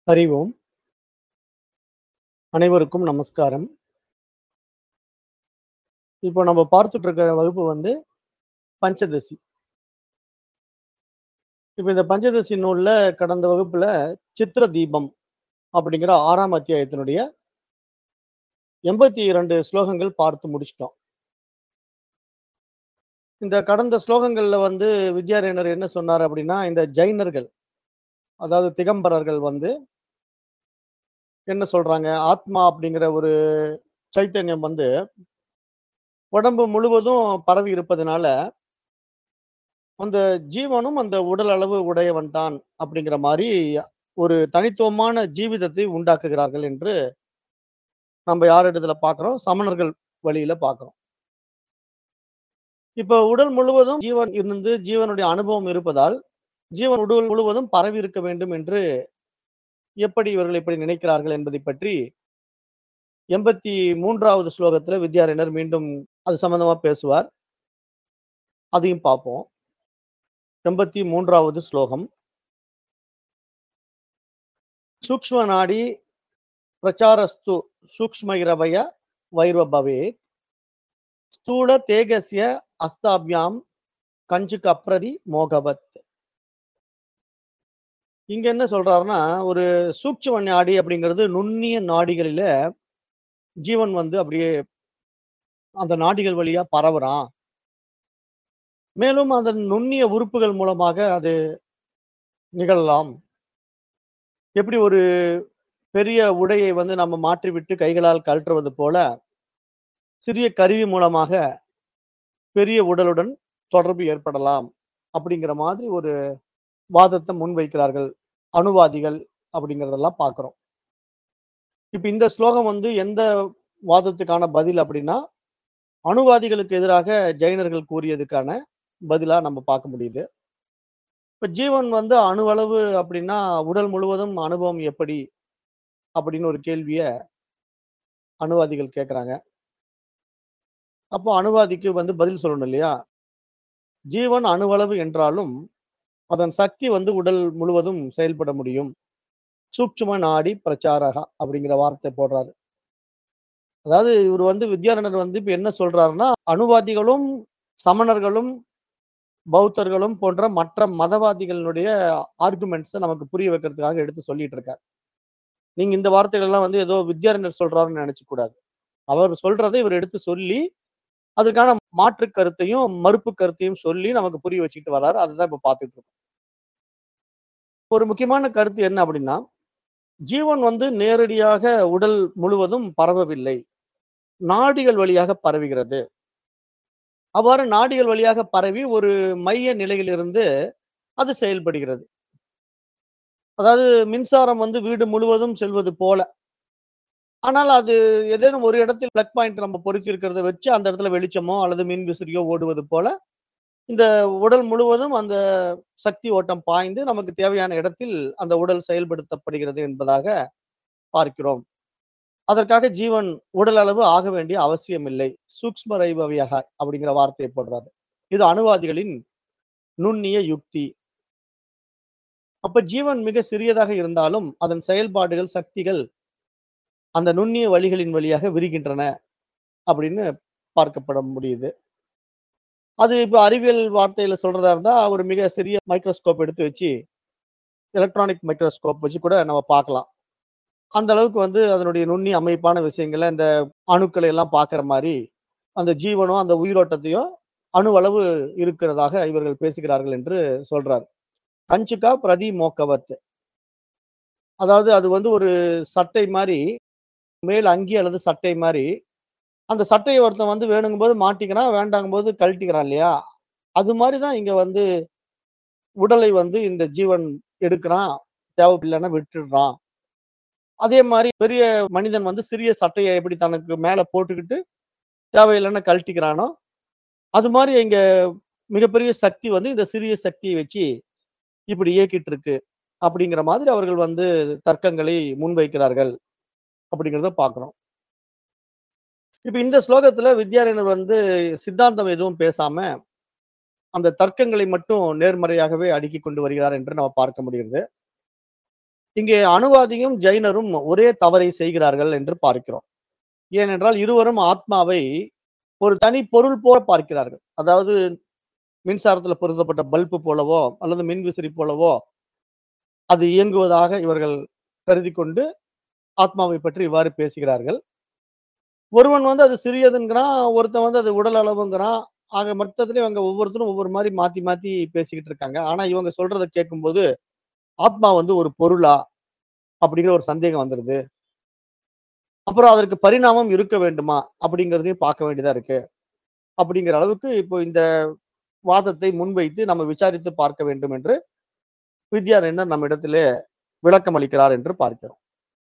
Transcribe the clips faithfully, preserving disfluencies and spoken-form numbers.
அறிவோம். அனைவருக்கும் நமஸ்காரம். இப்போ நம்ம பார்த்துட்டு இருக்கிற வகுப்பு வந்து பஞ்சதசி. இப்ப இந்த பஞ்சதசி நூல்ல கடந்த வகுப்புல சித்திர தீபம் அப்படிங்கிற ஆறாம் அத்தியாயத்தினுடைய எண்பத்தி இரண்டு ஸ்லோகங்கள் பார்த்து முடிச்சிட்டோம். இந்த கடந்த ஸ்லோகங்கள்ல வந்து வித்யாரண்யர் என்ன சொன்னார் அப்படின்னா, இந்த ஜைனர்கள், அதாவது திகம்பரர்கள் வந்து என்ன சொல்றாங்க, ஆத்மா அப்படிங்கிற ஒரு சைத்தன்யம் வந்து உடம்பு முழுவதும் பரவி இருப்பதனால, அந்த ஜீவனும் அந்த உடல் அளவு உடையவன் தான் அப்படிங்கிற மாரி ஒரு தனித்துவமான ஜீவிதத்தை உண்டாக்குகிறார்கள் என்று நம்ம யார் இடத்துல பார்க்கிறோம்? சமணர்கள் வழியில பார்க்கிறோம். இப்ப உடல் முழுவதும் ஜீவன் இருந்து ஜீவனுடைய அனுபவம் இருப்பதால், ஜீவன் உடல் முழுவதும் பரவி இருக்க வேண்டும் என்று எப்படி இவர்கள் இப்படி நினைக்கிறார்கள் என்பதைப் பற்றி எண்பத்தி மூன்றாவது ஸ்லோகத்துல வித்யாரண்யர் மீண்டும் அது சம்பந்தமா பேசுவார். அதையும் பார்ப்போம். எண்பத்தி மூன்றாவது ஸ்லோகம். சூக்ஷ்ம நாடி பிரச்சாரஸ்து சூக்ஷ்மைரவய வைர்வபவேத் ஸ்தூல தேகஸ்ய அஸ்தாபியாம் கஞ்சுக அப்ரதி மோகவத். இங்க என்ன சொல்றாருன்னா, ஒரு சூட்சும நாடி அப்படிங்கிறது நுண்ணிய நாடிகளில ஜீவன் வந்து அப்படியே அந்த நாடிகள் வழியா பரவுறான். மேலும் அதன் நுண்ணிய உறுப்புகள் மூலமாக அது நிகழலாம். எப்படி ஒரு பெரிய உடையை வந்து நம்ம மாற்றிவிட்டு கைகளால் கழற்றுவது போல, சிறிய கருவி மூலமாக பெரிய உடலுடன் தொடர்பு ஏற்படலாம். அப்படிங்கிற மாதிரி ஒரு வாதத்த முன்வைக்கிறார்கள். அணுவாதிகள் அப்படிங்கிறதெல்லாம் பார்க்கிறோம். இப்ப இந்த ஸ்லோகம் வந்து எந்த வாதத்துக்கான பதில் அப்படின்னா, அணுவாதிகளுக்கு எதிராக ஜைனர்கள் கூறியதுக்கான பதிலா நம்ம பார்க்க முடியுது. இப்ப ஜீவன் வந்து அணுவளவு அப்படின்னா, உடல் முழுவதும் அனுபவம் எப்படி? அப்படின்னு ஒரு கேள்விய அணுவாதிகள் கேட்கறாங்க. அப்போ அணுவாதிக்கு வந்து பதில் சொல்லணும் இல்லையா? ஜீவன் அணுவளவு என்றாலும், அதன் சக்தி வந்து உடல் முழுவதும் செயல்பட முடியும். சூக்ஷ்ம நாடி பிரச்சாரகா அப்படிங்கிற வார்த்தை போடுறாரு. அதாவது இவரு வந்து வித்யாரண்யர் வந்து இப்ப என்ன சொல்றாருன்னா, அணுவாதிகளும், சமணர்களும், பௌத்தர்களும் போன்ற மற்ற மதவாதிகளுடைய ஆர்குமெண்ட்ஸ நமக்கு புரிய வைக்கிறதுக்காக எடுத்து சொல்லிட்டு இருக்கார். நீங்க இந்த வார்த்தைகள் எல்லாம் வந்து ஏதோ வித்யாரண்யர் சொல்றாருன்னு நினைச்சுக்க கூடாது. அவர் சொல்றத இவர் எடுத்து சொல்லி, அதற்கான மாற்று கருத்தையும், மறுப்பு கருத்தையும் சொல்லி நமக்கு புரிய வச்சுக்கிட்டு வர்றாரு. அதுதான் இப்ப பார்த்துட்டு இருக்கோம். ஒரு முக்கியமான கருத்து என்ன அப்படின்னா, ஜீவன் வந்து நேரடியாக உடல் முழுவதும் பரவவில்லை. நாடிகள் வழியாக பரவுகிறது. அவ்வாறு நாடிகள் வழியாக பரவி ஒரு மைய நிலையிலிருந்து அது செயல்படுகிறது. அதாவது மின்சாரம் வந்து வீடு முழுவதும் செல்வது போல. ஆனால் அது ஏதேனும் ஒரு இடத்தில் பிளக் பாயிண்ட் நம்ம பொருத்தி இருக்கிறத வச்சு அந்த இடத்துல வெளிச்சமோ அல்லது மின் விசிறியோ ஓடுவது போல, இந்த உடல் முழுவதும் அந்த சக்தி ஓட்டம் பாய்ந்து நமக்கு தேவையான இடத்தில் அந்த உடல் செயல்படுத்தப்படுகிறது என்பதாக பார்க்கிறோம். அதற்காக ஜீவன் உடல் அளவு ஆக வேண்டிய அவசியமில்லை. சூக்ஷ்ம ரைபவியக அப்படிங்கிற வார்த்தையை போடுறாரு. இது அணுவாதிகளின் நுண்ணிய யுக்தி. அப்ப ஜீவன் மிக சிறியதாக இருந்தாலும், அதன் செயல்பாடுகள், சக்திகள் அந்த நுண்ணிய வழிகளின் வழியாக விரிகின்றன அப்படின்னு பார்க்கப்பட முடியுது. அது இப்ப அறிவியல் வார்த்தையில சொல்றதா இருந்தா, ஒரு மிக சிறிய மைக்ரோஸ்கோப் எடுத்து வச்சு, எலக்ட்ரானிக் மைக்ரோஸ்கோப் வச்சு கூட நம்ம பார்க்கலாம். அந்த அளவுக்கு வந்து அதனுடைய நுண்ணிய அமைப்பான விஷயங்கள, இந்த அணுக்களை எல்லாம் பார்க்கிற மாரி, அந்த ஜீவனும், அந்த உயிரோட்டத்தையும் அணுவளவு இருக்கிறதாக இவர்கள் பேசுகிறார்கள் என்று சொல்றார். கஞ்சுகா பிரதி மோக்கவத். அதாவது அது வந்து ஒரு சட்டை மாரி, மேல் அங்கி அல்லது சட்டை மாரி, அந்த சட்டைய ஒருத்தன் வந்து வேணுங்கும்போது மாட்டிக்கிறான், வேண்டாங்கும்போது கழட்டிக்கிறான் இல்லையா? அது மாரி தான் இங்க வந்து உடலை வந்து இந்த ஜீவன் எடுக்குறான், தேவையில்லன்னா விட்டுடுறான். அதே மாரி பெரிய மனிதன் வந்து சிறிய சட்டைய எப்படி தனக்கு மேல போட்டுக்கிட்டு, தேவையில்லன்னா கழட்டிக்கிறானோ, அது மாரி இங்க மிகப்பெரிய சக்தி வந்து இந்த சிறிய சக்திய வச்சு இப்படி இயக்கிட்டு இருக்கு. அப்படிங்கிற மாதிரி அவர்கள் வந்து தர்க்கங்களை முன்வைக்கிறார்கள். அப்படிங்கிறத பார்க்கிறோம். இப்ப இந்த ஸ்லோகத்துல வித்யாரண்யர் வந்து சித்தாந்தம் எதுவும் பேசாம, அந்த தர்க்கங்களை மட்டும் நேர்மறையாகவே அடுக்கிக் கொண்டு வருகிறார் என்று நம்ம பார்க்க முடிகிறது. இங்கே அணுவாதியும், ஜைனரும் ஒரே தவறை செய்கிறார்கள் என்று பார்க்கிறோம். ஏனென்றால் இருவரும் ஆத்மாவை ஒரு தனி பொருள் போல பார்க்கிறார்கள். அதாவது மின்சாரத்துல பொருத்தப்பட்ட பல்பு போலவோ, அல்லது மின்விசிறி போலவோ, அது இயங்குவதாக இவர்கள் கருதிக் கொண்டு ஆத்மாவை பற்றி இவ்வாறு பேசுகிறார்கள். ஒருவன் வந்து அது சிறியதுங்கிறான், ஒருத்தன் வந்து அது உடல் அளவுங்கிறான். ஆக மொத்தத்திலே இவங்க ஒவ்வொருத்தரும் ஒவ்வொரு மாரி மாத்தி மாத்தி பேசிக்கிட்டு இருக்காங்க. ஆனா இவங்க சொல்றத கேட்கும்போது, ஆத்மா வந்து ஒரு பொருளா? அப்படிங்கிற ஒரு சந்தேகம் வந்துருது. அப்புறம் அதற்கு பரிணாமம் இருக்க வேண்டுமா? அப்படிங்கிறதையும் பார்க்க வேண்டியதா இருக்கு. அப்படிங்கிற அளவுக்கு இப்போ இந்த வாதத்தை முன்வைத்து நம்ம விசாரித்து பார்க்க வேண்டும் என்று வித்யாரண்யர் நம்மிடத்திலே விளக்கம் அளிக்கிறார் என்று பார்க்கிறோம்.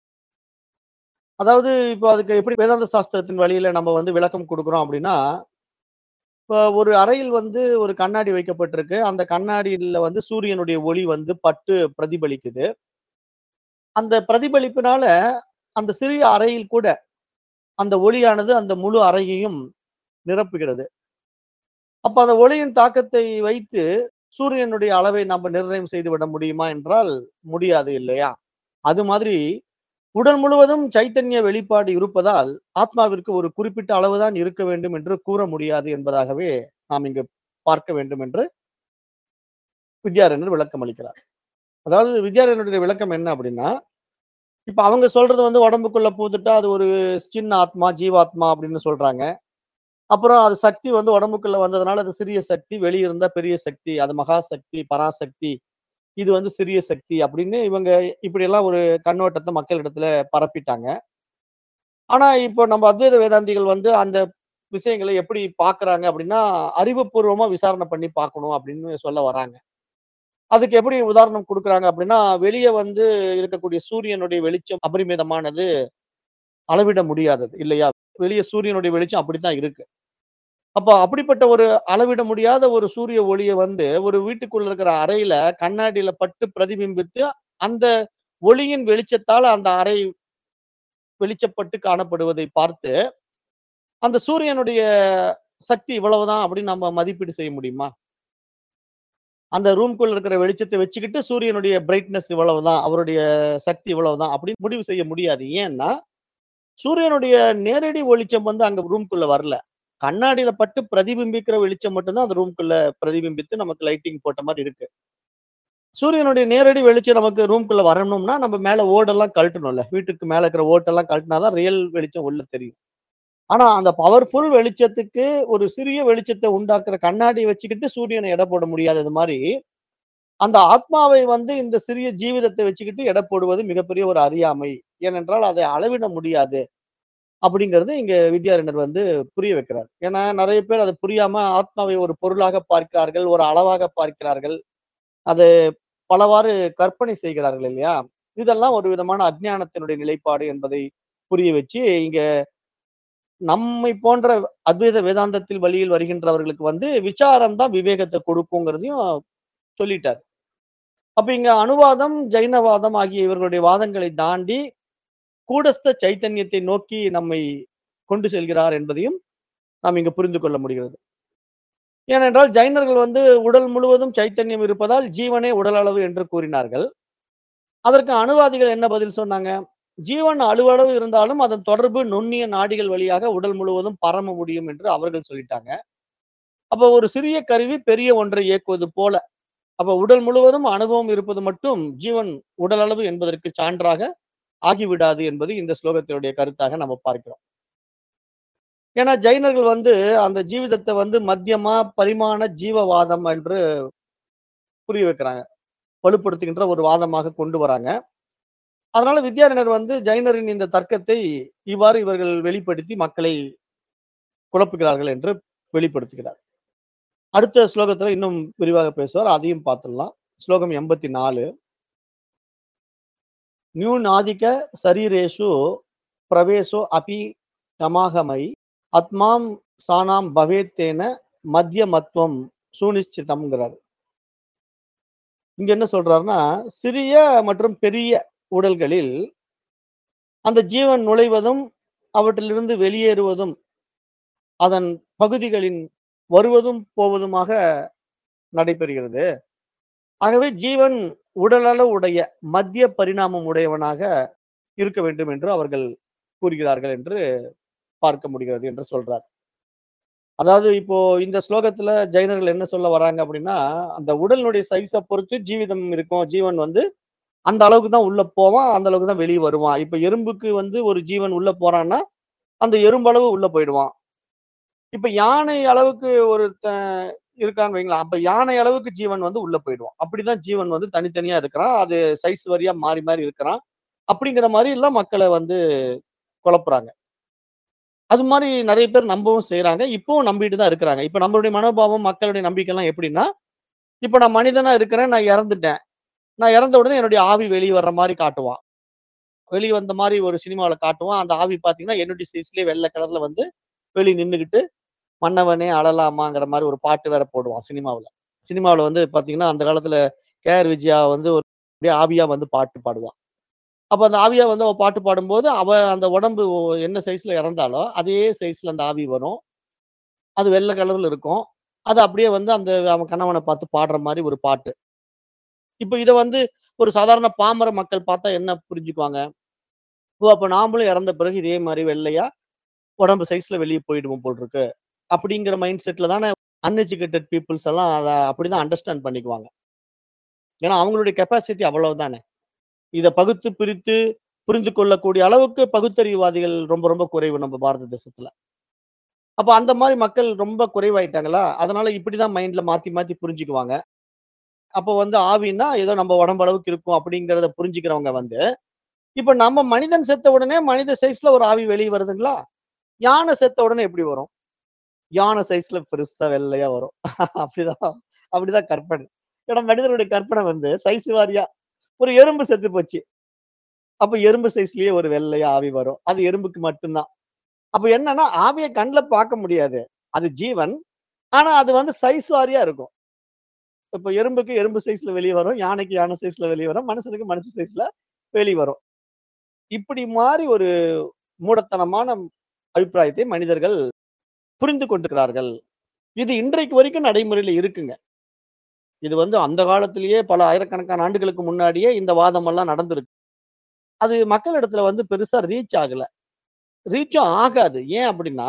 அதாவது இப்போ அதுக்கு எப்படி வேதாந்த சாஸ்திரத்தின் வழியில நம்ம வந்து விளக்கம் குடுக்குறோம் அப்படின்னா, இப்ப ஒரு அறையில் வந்து ஒரு கண்ணாடி வைக்கப்பட்டிருக்கு. அந்த கண்ணாடியில வந்து சூரியனுடைய ஒளி வந்து பட்டு பிரதிபலிக்குது. அந்த பிரதிபலிப்பினால அந்த சிறிய அறையில் கூட அந்த ஒளியானது அந்த முழு அறையையும் நிரப்புகிறது. அப்ப அந்த ஒளியின் தாக்கத்தை வைத்து சூரியனுடைய அளவை நம்ம நிர்ணயம் செய்து விட முடியுமா என்றால் முடியாது இல்லையா? அது மாதிரி உடல் முழுவதும் சைத்தன்ய வெளிப்பாடு இருப்பதால், ஆத்மாவிற்கு ஒரு குறிப்பிட்ட அளவுதான் இருக்க வேண்டும் என்று கூற முடியாது என்பதாகவே நாம் இங்கு பார்க்க வேண்டும் என்று வித்யாரண்யர் விளக்கம் அளிக்கிறார். அதாவது வித்யாரண்யருடைய விளக்கம் என்ன அப்படின்னா, இப்ப அவங்க சொல்றது வந்து உடம்புக்குள்ள பூந்துட்டா அது ஒரு சின்ன ஆத்மா, ஜீவாத்மா அப்படின்னு சொல்றாங்க. அப்புறம் அது சக்தி வந்து உடம்புக்குள்ள வந்ததுனால அது சிறிய சக்தி, வெளிய இருந்தா பெரிய சக்தி, அது மகா சக்தி, பராசக்தி, இது வந்து சிறிய சக்தி அப்படின்னு இவங்க இப்படியெல்லாம் ஒரு கண்ணோட்டத்த மக்களிடத்துல பரப்பிட்டாங்க. ஆனா, இப்போ நம்ம அத்வைத வேதாந்திகள் வந்து அந்த விஷயங்கள எப்படி பார்க்குறாங்க அப்படின்னா, அறிவுப்பூர்வமா விசாரணை பண்ணி பார்க்கணும் அப்படின்னு சொல்ல வராங்க. அதுக்கு எப்படி உதாரணம் குடுக்குறாங்க அப்படின்னா, வெளிய வந்து இருக்கக்கூடிய சூரியனுடைய வெளிச்சம் அபரிமிதமானது, அளவிட முடியாதது இல்லையா? வெளிய சூரியனுடைய வெளிச்சம் அப்படித்தான் இருக்கு. அப்ப அப்படிப்பட்ட ஒரு அளவிட முடியாத ஒரு சூரிய ஒளிய வந்து, ஒரு வீட்டுக்குள்ள இருக்கிற அறையில கண்ணாடியில பட்டு பிரதிபிம்பித்து, அந்த ஒளியின் வெளிச்சத்தால அந்த அறை வெளிச்சப்பட்டு காணப்படுவதை பார்த்து அந்த சூரியனுடைய சக்தி இவ்வளவுதான் அப்படின்னு நம்ம மதிப்பீடு செய்ய முடியுமா? அந்த ரூம்க்குள்ள இருக்கிற வெளிச்சத்த வச்சுக்கிட்டு சூரியனுடைய பிரைட்னஸ் இவ்வளவுதான், அவருடைய சக்தி இவ்வளவுதான் அப்படின்னு முடிவு செய்ய முடியாது. ஏன்னா, சூரியனுடைய நேரடி வெளிச்சம் வந்து அங்க ரூம்க்குள்ள வரல. கண்ணாடியில பட்டு பிரதிபிம்பிக்கிற வெளிச்சம் மட்டும் தான் அந்த ரூம்க்குள்ள பிரதிபிம்பித்து நமக்கு லைட்டிங் போட்ட மாரி இருக்கு. சூரியனுடைய நேரடி வெளிச்சம் நமக்கு ரூம்க்குள்ள வரணும்னா, நம்ம மேல ஓடெல்லாம் கழட்டணும்ல. வீட்டுக்கு மேல இருக்கிற ஓட்டெல்லாம் கழட்டினா தான் ரியல் வெளிச்சம் உள்ள தெரியும். ஆனா, அந்த பவர்ஃபுல் வெளிச்சத்துக்கு ஒரு சிறிய வெளிச்சத்த உண்டாக்குற கண்ணாடிய வச்சுக்கிட்டு சூரியன எடை போட முடியாதது மாரி, அந்த ஆத்மாவை வந்து இந்த சிறிய ஜீவிதத்தை வச்சுக்கிட்டு எடை போடுவது மிகப்பெரிய ஒரு அறியாமை. ஏனென்றால், அதை அளவிட முடியாது. அப்படிங்கிறது இங்க வித்யாரண்யர் வந்து புரிய வைக்கிறார். ஏன்னா, நெறைய பேர் அத புரியாம ஆத்மாவை ஒரு பொருளாக பார்க்கிறார்கள், ஒரு அளவாக பார்க்கிறார்கள். அது பலவாறு கற்பனை செய்கிறார்கள் இல்லையா? இதெல்லாம் ஒரு விதமான அஞ்ஞானத்தினுடைய நிலைப்பாடு என்பதை புரிய வச்சு, இங்க நம்மை போன்ற அத்வைத வேதாந்தத்தில் வழியில் வருகின்றவர்களுக்கு வந்து விசாரம் தான் விவேகத்த கொடுக்குங்கிறதையும் சொல்லிட்டார். அப்ப இங்க அணுவாதம், ஜைனவாதம் ஆகிய இவர்களுடைய வாதங்களை தாண்டி கூடஸ்த சைத்தன்யத்தை நோக்கி நம்மை கொண்டு செல்கிறார் என்பதையும் நாம் இங்கு புரிந்து கொள்ள முடிகிறது. ஏனென்றால் ஜைனர்கள் வந்து உடல் முழுவதும் சைத்தன்யம் இருப்பதால் ஜீவனே உடல் அளவு என்று கூறினார்கள். அதற்கு அணுவாதிகள் என்ன பதில் சொன்னாங்க? ஜீவன் அணுவளவு இருந்தாலும் அதன் தொடர்பு நுண்ணிய நாடிகள் வழியாக உடல் முழுவதும் பரம முடியும் என்று அவர்கள் சொல்லிட்டாங்க. அப்ப ஒரு சிறிய கருவி பெரிய ஒன்றை இயக்குவது போல. அப்ப உடல் முழுவதும் அனுபவம் இருப்பது மட்டும் ஜீவன் உடல் அளவு என்பதற்கு சான்றாக ஆகிவிடாது என்பது இந்த ஸ்லோகத்தினுடைய கருத்தாக நம்ம பார்க்கிறோம். ஏன்னா ஜைனர்கள் வந்து அந்த ஜீவிதத்தை வந்து மத்தியமா பரிமாண ஜீவவாதம் என்று புரிய வைக்கிறாங்க. வலுப்படுத்துகின்ற ஒரு வாதமாக கொண்டு வராங்க. அதனால வித்யாரண்யர் வந்து ஜைனரின் இந்த தர்க்கத்தை இவ்வாறு இவர்கள் வெளிப்படுத்தி மக்களை குழப்புகிறார்கள் என்று வெளிப்படுத்துகிறார். அடுத்த ஸ்லோகத்துல இன்னும் விரிவாக பேசுவார். அதையும் பார்த்துடலாம். ஸ்லோகம் எண்பத்தி நான்கு. நியூநாதிக சரீரேஷு பிரவேசோ அபி கமாகமை ஆத்மாம் சானாம் பவேத்தேன மத்தியமத்வம் சுனிச்சிதம்ங்கிறார். இங்க என்ன சொல்றாருன்னா, சிறிய மற்றும் பெரிய உடல்களில் அந்த ஜீவன் நுழைவதும், அவற்றிலிருந்து வெளியேறுவதும், அதன் பகுதிகளின் வருவதும் போவதுமாக நடைபெறுகிறது. ஆகவே ஜீவன் உடலளவு உடைய மத்திய பரிணாமம் உடையவனாக இருக்க வேண்டும் என்று அவர்கள் கூறுகிறார்கள் என்று பார்க்க முடிகிறது என்று சொல்றார். அதாவது இப்போ இந்த ஸ்லோகத்துல ஜைனர்கள் என்ன சொல்ல வராங்க அப்படின்னா, அந்த உடலினுடைய சைஸ பொறுத்து ஜீவிதம் இருக்கும். ஜீவன் வந்து அந்த அளவுக்கு தான் உள்ள போவான். அந்த அளவுக்கு தான் வெளிய வருவான். இப்ப எறும்புக்கு வந்து ஒரு ஜீவன் உள்ள போறான்னா, அந்த எறும்பளவு உள்ள போயிடுவான். இப்ப யானை அளவுக்கு ஒருத்தன் இருக்கான்னு வைங்களேன். அப்ப யானை அளவுக்கு ஜீவன் வந்து உள்ள போயிடுவான். அப்படிதான் ஜீவன் வந்து தனித்தனியா இருக்கிறான். அது சைஸ் வாரியா மாறி, மாறி இருக்கிறான். அப்படிங்கிற மாரி எல்லாம் மக்கள வந்து குழப்புறாங்க. அது மாரி நெறைய பேர் நம்பவும் செய்றாங்க. இப்பவும் நம்பிட்டு தான் இருக்கிறாங்க. இப்ப நம்மளுடைய மனோபாவம், மக்களுடைய நம்பிக்கைலாம் எப்படின்னா, இப்ப நான் மனிதனா இருக்கிறேன். நான் இறந்துட்டேன். நான் இறந்த உடனே என்னுடைய ஆவி வெளிய வர்ற மாரி காட்டுவான். வெளிய வந்த மாரி ஒரு சினிமாவுல காட்டுவான். அந்த ஆவி பார்த்தீங்கன்னா, என்னுடைய சைஸ்லயே வெள்ள கலர்ல வந்து வெளிய நின்னுகிட்டு, "மன்னவனே அழலாமாங்கிற" மாரி ஒரு பாட்டு வேற போடுவான் சினிமாவுல. சினிமாவுல வந்து பார்த்தீங்கன்னா, அந்த காலத்துல கே.ஆர். விஜயா வந்து ஒரு அப்படியே ஆவியா வந்து பாட்டு பாடுவா. அப்ப அந்த ஆவியா வந்து அவ பாட்டு பாடும்போது, அவ அந்த உடம்பு ஒ என்ன சைஸ்ல இறந்தாளோ, அதே சைஸ்ல அந்த ஆவி வரும். அது வெள்ள கலர்ல இருக்கும். அது அப்படியே வந்து அந்த அவன் கணவன பார்த்து பாடுற மாரி ஒரு பாட்டு. இப்ப இத வந்து ஒரு சாதாரண பாமர மக்கள் பார்த்தா என்ன புரிஞ்சுக்குவாங்க? ஓ! அப்ப நாமளும் இறந்த பிறகு இதே மாரி வெள்ளையா, உடம்பு சைஸ்ல வெளிய போயிடுவோம் போல இருக்கு. அப்படிங்கிற மைண்ட் செட்ல தானே அன்எஜுகேட்டட் பீப்பிள்ஸ் எல்லாம் அத அப்படிதான் அண்டர்ஸ்டாண்ட் பண்ணிக்குவாங்க. ஏன்னா அவங்களுடைய கெப்பாசிட்டி அவ்வளவு தானே. இத பகுத்து, பிரித்து புரிந்து கொள்ளக்கூடிய அளவுக்கு பகுத்தறிவுவாதிகள் ரொம்ப ரொம்ப குறைவு நம்ம பாரத தேசத்துல. அப்ப அந்த மாரி மக்கள் ரொம்ப குறைவாயிட்டாங்களா, அதனால இப்படிதான் மைண்ட்ல மாத்தி மாத்தி புரிஞ்சுக்குவாங்க. அப்ப வந்து ஆவின்னா ஏதோ நம்ம உடம்பு அளவுக்கு இருக்கும் அப்படிங்கிறத புரிஞ்சுக்கிறவங்க வந்து, இப்ப நம்ம மனிதன் செத்த உடனே மனித சைஸ்ல ஒரு ஆவி வெளிய வருதுங்களா? யானை செத்த உடனே எப்படி வரும்? யானை சைஸ்ல பெருசா வெள்ளையா வரும். அப்படிதான் அப்படிதான் கற்பனை. ஏன்னா மனிதனுடைய கற்பனை வந்து சைஸ் வாரியா ஒரு எறும்பு செத்து போச்சு. அப்ப எறும்பு சைஸ்லயே ஒரு வெள்ளையா ஆவி வரும். அது எறும்புக்கு மட்டும் தான். அப்ப என்னன்னா, ஆவிய கண்ல பார்க்க முடியாது. அது ஜீவன். ஆனா அது வந்து சைஸ் வாரியா இருக்கும். இப்ப எறும்புக்கு எறும்பு சைஸ்ல வெளிய வரும். யானைக்கு யானை சைஸ்ல வெளிய வரும். மனுஷனுக்கு மனுஷ சைஸ்ல வெளிய வரும். இப்படி மாறி ஒரு மூடத்தனமான அபிப்பிராயத்தை மனிதர்கள் புரிந்து கொண்டிருக்கிறார்கள். இது இன்றைக்கு வரைக்கும் நடைமுறையில இருக்குங்க. இது வந்து அந்த காலத்திலேயே பல ஆயிரக்கணக்கான ஆண்டுகளுக்கு முன்னாடியே இந்த வாதமெல்லாம் நடந்திருக்கு. அது மக்களிடத்துல வந்து பெருசா ரீச் ஆகல. ரீச்சும் ஆகாது. ஏன் அப்படின்னா,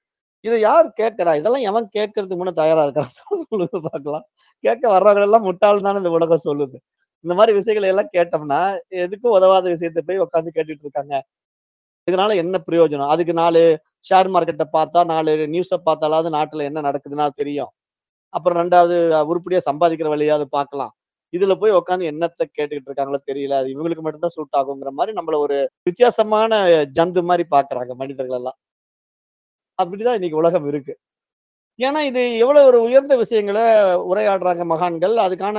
இத யார் கேட்கிறா? இதெல்லாம் எவன் கேட்கறதுக்கு முன்ன தயாரா இருக்கான்? சொல்லுங்க பார்க்கலாம். கேட்க வர்றவங்க எல்லாம் முட்டாள்ன்னு தானே இந்த உலகம் சொல்லுது. இந்த மாரி விஷயங்கள எல்லாம் கேட்டோம்னா, எதுக்கும் உதவாத விஷயத்த போய் உட்கார்ந்து கேட்டுட்டு இருக்காங்க. இதனால என்ன பிரயோஜனம்? அதுக்கு நாலு ஷேர் மார்க்கெட்ட பார்த்தா, நாலு நியூஸ பார்த்தாலாவது நாட்டுல என்ன நடக்குதுன்னா தெரியும். அப்புறம் ரெண்டாவது உருப்படியா சம்பாதிக்கிற வழியாவது பார்க்கலாம். இதுல போய் உட்கார்ந்து என்னத்த கேட்டுக்கிட்டு இருக்காங்களோ தெரியல. அது இவங்களுக்கு மட்டும் தான் சூட் ஆகுங்கிற மாரி நம்மள ஒரு வித்தியாசமான ஜந்து மாரி பார்க்குறாங்க மனிதர்கள் எல்லாம். அப்படிதான் இன்னைக்கு உலகம் இருக்கு. ஏன்னா இது எவ்வளவு ஒரு உயர்ந்த விஷயங்கள உரையாடுறாங்க மகான்கள். அதுக்கான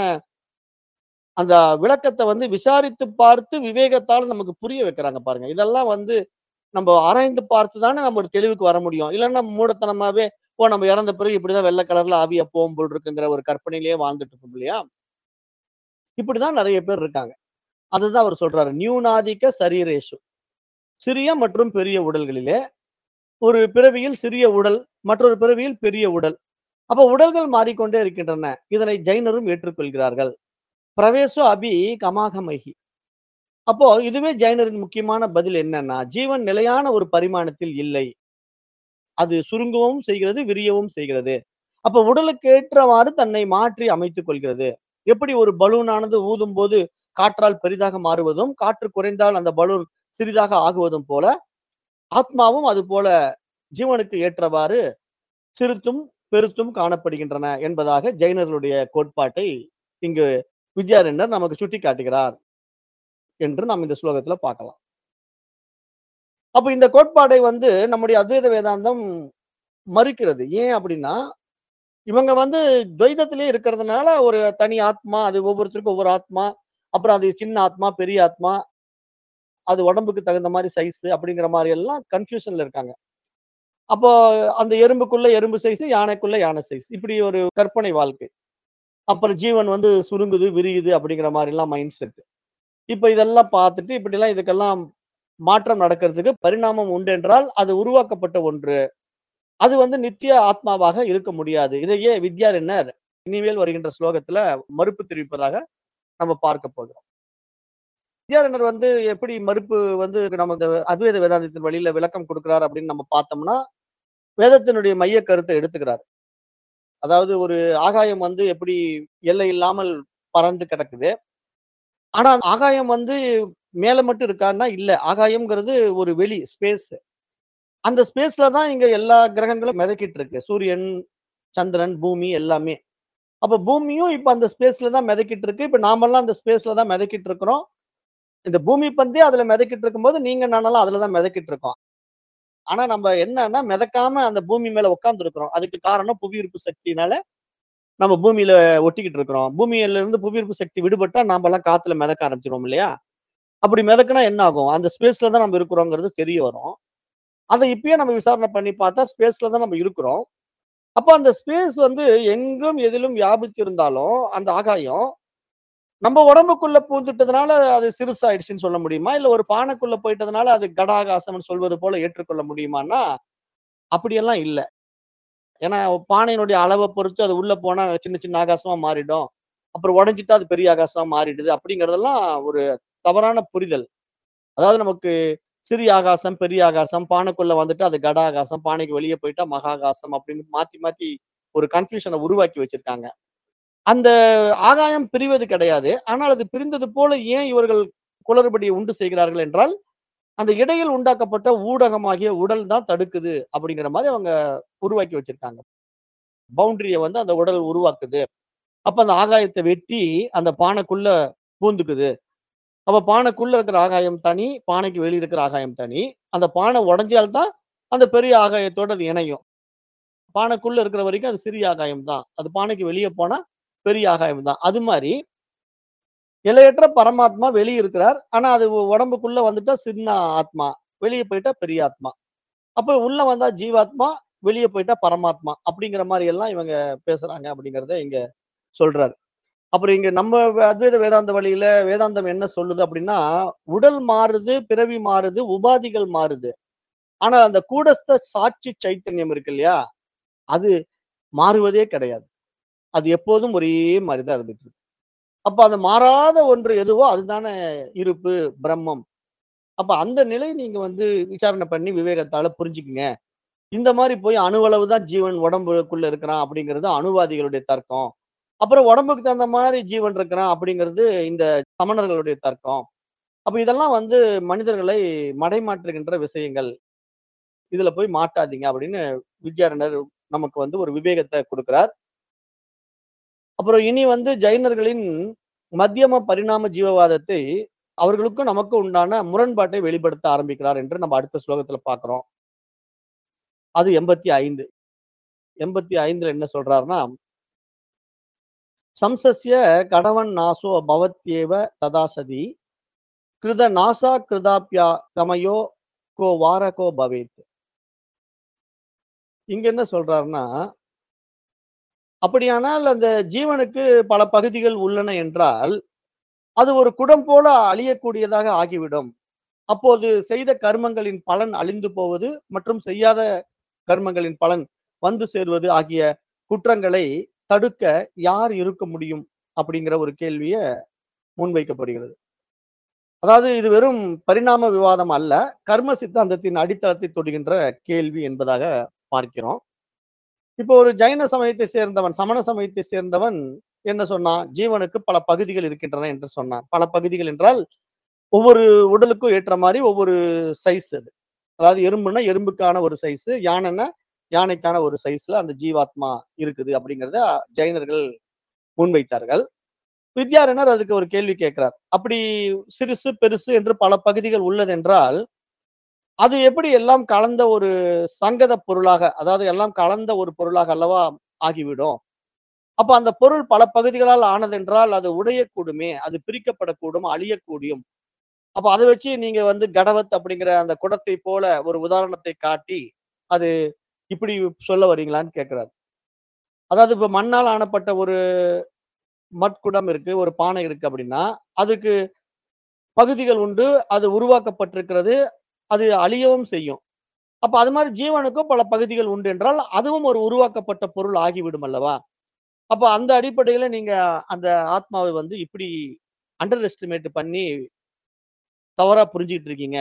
அந்த விளக்கத்த வந்து விசாரித்து பார்த்து விவேகத்தால நமக்கு புரிய வைக்கிறாங்க பாருங்க. இதெல்லாம் வந்து நம்ப ஆராய்ந்து பார்த்து தானே நம்ம ஒரு தெளிவுக்கு வர முடியும். இல்லன்னா மூடத்தனமாவே, ஓ! நம்ம இறந்த பிறகு இப்படிதான் வெள்ள கலர்ல ஆவியா போகும் போல் இருக்குங்கிற ஒரு கற்பனையிலேயே வாழ்ந்துட்டு இருக்கோம் இல்லையா? இப்படிதான் நெறைய பேர் இருக்காங்க. அதுதான் அவர் சொல்றாரு. நியூனாதிக்க சரீரேஷு. சிறிய மற்றும் பெரிய உடல்களிலே, ஒரு பிறவியில் சிறிய உடல், மற்றொரு பிறவியில் பெரிய உடல். அப்ப உடல்கள் மாறிக்கொண்டே இருக்கின்றன. இதனை ஜைனரும் ஏற்றுக்கொள்கிறார்கள். பிரவேசோ அபி கமாகமகி. அப்போ இதுவே ஜைனரின் முக்கியமான பதில் என்னன்னா, ஜீவன் நிலையான ஒரு பரிமாணத்தில் இல்லை. அது சுருங்கவும் செய்கிறது, விரியவும் செய்கிறது. அப்ப உடலுக்கு ஏற்றவாறு தன்னை மாற்றி அமைத்துக் கொள்கிறது. எப்படி ஒரு பலூனானது ஊதும்போது காற்றால் பெரிதாக மாறுவதும், காற்று குறைந்தால் அந்த பலூன் சிறிதாக ஆகுவதும் போல, ஆத்மாவும் அதுபோல ஜீவனுக்கு ஏற்றவாறு சிறுத்தும், பெருத்தும் காணப்படுகின்றன என்பதாக ஜைனர்களுடைய கோட்பாட்டை இங்கு வித்யாரண்யர் நமக்கு சுட்டிக்காட்டுகிறார் என்று நாம் இந்த ஸ்லோகத்துல பார்க்கலாம். அப்ப இந்த கோட்பாடை வந்து நம்முடைய அத்வைத வேதாந்தம் மறுக்கிறது. ஏன் அப்படின்னா, இவங்க வந்து துவைதத்திலே இருக்கிறதுனால ஒரு தனி ஆத்மா, அது ஒவ்வொருத்தருக்கும் ஒவ்வொரு ஆத்மா, அப்புறம் அது சின்ன ஆத்மா, பெரிய ஆத்மா, அது உடம்புக்கு தகுந்த மாரி சைஸ் அப்படிங்கிற மாரி எல்லாம் கன்ஃப்யூஷன்ல இருக்காங்க. அப்போ அந்த எறும்புக்குள்ள எறும்பு சைஸ், யானைக்குள்ள யானை சைஸ். இப்படி ஒரு கற்பனை வாழ்க்கை. அப்புறம் ஜீவன் வந்து சுருங்குது, விரியுது அப்படிங்கிற மாரிலாம் மைண்ட் செட். இப்ப இதெல்லாம் பார்த்துட்டு இப்படிலாம் இதுக்கெல்லாம் மாற்றம் நடக்கிறதுக்கு பரிணாமம் உண்டென்றால், அது உருவாக்கப்பட்ட ஒன்று. அது வந்து நித்திய ஆத்மாவாக இருக்க முடியாது. இதையே வித்யாரண்யர் இனிமேல் வருகின்ற ஸ்லோகத்துல மறுப்பு தெரிவிப்பதாக நம்ம பார்க்க போகிறோம். வித்யாரண்யர் வந்து எப்படி மறுப்பு வந்து நமக்கு அத்வைத வேதாந்தத்தின் வழியில விளக்கம் குடுக்கிறார் அப்படின்னு நம்ம பார்த்தோம்னா, வேதத்தினுடைய மைய கருத்தை எடுத்துக்கிறார். அதாவது ஒரு ஆகாயம் வந்து எப்படி எல்லை இல்லாமல் பறந்து கிடக்குது. ஆனா அந்த ஆகாயம் வந்து மேல மட்டும் இருக்கான்னா இல்ல. ஆகாயம்ங்கிறது ஒரு வெளி ஸ்பேஸ். அந்த ஸ்பேஸ்ல தான் இங்க எல்லா கிரகங்களும் மிதக்கிட்டு இருக்கு. சூரியன், சந்திரன், பூமி எல்லாமே. அப்ப பூமியும் இப்ப அந்த ஸ்பேஸ்ல தான் மிதக்கிட்டு இருக்கு. இப்ப நாமெல்லாம் அந்த ஸ்பேஸ்ல தான் மிதக்கிட்டு இருக்கிறோம். இந்த பூமி பந்தே அதுல மிதக்கிட்டு இருக்கும்போது, நீங்க நானெல்லாம் அதுல தான் மிதக்கிட்டு இருக்கோம். ஆனா நம்ம என்னன்னா, மிதக்காம அந்த பூமி மேல உட்கார்ந்து இருக்கிறோம். அதுக்கு காரணம் புவியீர்ப்பு சக்தியினால நம்ம பூமியில ஒட்டிக்கிட்டு இருக்கிறோம். பூமியில இருந்து புவியீர்ப்பு சக்தி விடுபட்டா நாமெல்லாம் காத்துல மிதக்க ஆரம்பிச்சுருவோம் இல்லையா? அப்படி மிதக்குனா என்ன ஆகும்? அந்த ஸ்பேஸ்ல தான் நம்ம இருக்கிறோங்கிறது தெரிய வரும். அத இப்பயே நம்ம விசாரணை பண்ணி பார்த்தா, ஸ்பேஸ்ல தான் நம்ம இருக்கிறோம். அப்ப அந்த ஸ்பேஸ் வந்து எங்கும் எதிலும் வியாபித்து இருந்தாலும், அந்த ஆகாயம் நம்ம உடம்புக்குள்ள பூந்துட்டதுனால அது சிறுசாயிடுச்சுன்னு சொல்ல முடியுமா? இல்ல ஒரு பானைக்குள்ள போயிட்டதுனால அது கடாகாசம்ன்னு சொல்வது போல ஏற்றுக்கொள்ள முடியுமான்னா, அப்படியெல்லாம் இல்ல. ஏன்னா பானையினுடைய அளவ பொறுத்து அது உள்ள போனா சின்ன சின்ன ஆகாசமா மாறிடும். அப்புறம் உடைஞ்சிட்டா அது பெரிய ஆகாசமா மாறிடுது. அப்படிங்கிறதெல்லாம் ஒரு தவறான புரிதல். அதாவது நமக்கு சிறிய ஆகாசம், பெரிய ஆகாசம், பானைக்குள்ள வந்துட்டு அது கட ஆகாசம், பானைக்கு வெளிய போயிட்டா மகாகாசம் அப்படின்னு மாத்தி மாத்தி ஒரு கன்ஃப்யூஷன உருவாக்கி வச்சிருக்காங்க. அந்த ஆகாயம் பிரிவது கிடையாது. ஆனால் அது பிரிந்தது போல ஏன் இவர்கள் குளறுபடியை உண்டு செய்கிறார்கள் என்றால், அந்த இடையில் உண்டாக்கப்பட்ட ஊடகமாகிய உடல் தான் தடுக்குது அப்படிங்கிற மாரி அவங்க உருவாக்கி வச்சிருக்காங்க. பவுண்டரிய வந்து அந்த உடல் உருவாக்குது. அப்ப அந்த ஆகாயத்த வெட்டி அந்த பானைக்குள்ள பூந்துக்குது. அப்ப பானைக்குள்ள இருக்கிற ஆகாயம் தனி, பானைக்கு வெளிய இருக்கிற ஆகாயம் தனி. அந்த பானை உடைஞ்சால் தான் அந்த பெரிய ஆகாயத்தோட அது இணையும். பானைக்குள்ள இருக்கிற வரைக்கும் அது சிறிய ஆகாயம் தான். அது பானைக்கு வெளிய போனா பெரிய ஆகாயம் தான். அது மாரி எல்லையற்ற பரமாத்மா வெளிய இருக்கிறார். ஆனா அது உ உடம்புக்குள்ள வந்துட்டா சின்ன ஆத்மா. வெளிய போயிட்டா பெரிய ஆத்மா. அப்ப உள்ள வந்தா ஜீவாத்மா, வெளிய போயிட்டா பரமாத்மா. அப்படிங்கிற மாரி எல்லாம் இவங்க பேசுறாங்க அப்படிங்கிறத இங்க சொல்றாரு. அப்புறம் இங்க நம்ம வ அத்வைத வேதாந்த வழியில வேதாந்தம் என்ன சொல்லுது அப்படின்னா, உடல் மாறுது, பிறவி மாறுது, உபாதிகள் மாறுது. ஆனா அந்த கூடஸ்த சாட்சி சைத்தன்யம் இருக்கு இல்லையா? அது மாறுவதே கிடையாது. அது எப்போதும் ஒரே மாரி தான் இருந்துட்டு இருக்கு. அப்ப அது மாறாத ஒன்று எதுவோ அதுதானே இருப்பு, பிரம்மம். அப்ப அந்த நிலை நீங்க வந்து விசாரணை பண்ணி விவேகத்தால புரிஞ்சுக்குங்க. இந்த மாரி போய் அணுவளவு தான் ஜீவன் உடம்புக்குள்ள இருக்கிறான் அப்படிங்கிறது அணுவாதிகளுடைய தர்க்கம். அப்புறம் உடம்புக்கு தகுந்த மாரி ஜீவன் இருக்கிறான் அப்படிங்கிறது இந்த சமணர்களுடைய தர்க்கம். அப்ப இதெல்லாம் வந்து மனிதர்களை மடைமாற்றுகின்ற விஷயங்கள். இதுல போய் மாட்டாதீங்க அப்படின்னு வித்யாரண்யர் நமக்கு வந்து ஒரு விவேகத்த குடுக்கிறார். அப்புறம் இனி வந்து ஜைனர்களின் மத்தியம பரிணாம ஜீவவாதத்தை அவர்களுக்கும் நமக்கும் உண்டான முரண்பாட்டை வெளிப்படுத்த ஆரம்பிக்கிறார் என்று நம்ம அடுத்த ஸ்லோகத்துல பார்க்கிறோம். அது எண்பத்தி ஐந்து. எண்பத்தி ஐந்துல என்ன சொல்றாருன்னா, "சம்சஸ்ய கடவன் நாசோ பவத்யேவ ததா சதி, கிருத நாசா கிருதாப்யா கமயோ கோ வாரகோ பவேத்." இங்க என்ன சொல்றாருன்னா, அப்படியானால் அந்த ஜீவனுக்கு பல பகுதிகள் உள்ளன என்றால், அது ஒரு குடம் போல அழியக்கூடியதாக ஆகிவிடும். அப்போது செய்த கர்மங்களின் பலன் அழிந்து போவது மற்றும் செய்யாத கர்மங்களின் பலன் வந்து சேர்வது ஆகிய குற்றங்களை தடுக்க யார் இருக்க முடியும்? அப்படிங்கிற ஒரு கேள்விய முன்வைக்கப்படுகிறது. அதாவது இது வெறும் பரிணாம விவாதம் அல்ல. கர்ம சித்தாந்தத்தின் அடித்தளத்தை தொடுகின்ற கேள்வி என்பதாக பார்க்கிறோம். இப்போ ஒரு ஜைன சமயத்தை சேர்ந்தவன், சமண சமயத்தை சேர்ந்தவன் என்ன சொன்னான்? ஜீவனுக்கு பல பகுதிகள் இருக்கின்றன என்று சொன்னான். பல பகுதிகள் என்றால், ஒவ்வொரு உடலுக்கும் ஏற்ற மாரி ஒவ்வொரு சைஸ் அது. அதாவது எறும்புன்னா எறும்புக்கான ஒரு சைஸ், யானைன்னா யானைக்கான ஒரு சைஸ்ல அந்த ஜீவாத்மா இருக்குது அப்படிங்கிறத ஜைனர்கள் முன்வைத்தார்கள். வித்யாரண்யர் அதுக்கு ஒரு கேள்வி கேட்கிறார். அப்படி சிறுசு, பெருசு என்று பல பகுதிகள் உள்ளதென்றால், அது எப்படி எல்லாம் கலந்த ஒரு சங்கத பொருளாக, அதாவது எல்லாம் கலந்த ஒரு பொருளாக அல்லவா ஆகிவிடும்? அப்ப அந்த பொருள் பல பகுதிகளால் ஆனதென்றால், அது உடையக்கூடுமே, அது பிரிக்கப்படக்கூடும், அழியக்கூடியும். அப்ப அத வச்சு நீங்க வந்து கடவத் அப்படிங்கிற அந்த குடத்தை போல ஒரு உதாரணத்தை காட்டி, அது இப்படி சொல்ல வரீங்களான்னு கேட்கிறார். அதாவது இப்ப மண்ணால் ஆனப்பட்ட ஒரு மட்குடம் இருக்கு, ஒரு பானை இருக்கு அப்படின்னா, அதுக்கு பகுதிகள் உண்டு. அது உருவாக்கப்பட்டிருக்கிறது. அது அழியவும் செய்யும். அப்ப அது மாரி ஜீவனுக்கும் பல பகுதிகள் உண்டு என்றால், அதுவும் ஒரு உருவாக்கப்பட்ட பொருள் ஆகிவிடும் அல்லவா? அப்ப அந்த அடிப்படையில நீங்க அந்த ஆத்மாவை வந்து இப்படி அண்டர் எஸ்டிமேட் பண்ணி தவறா புரிஞ்சுகிட்டு இருக்கீங்க.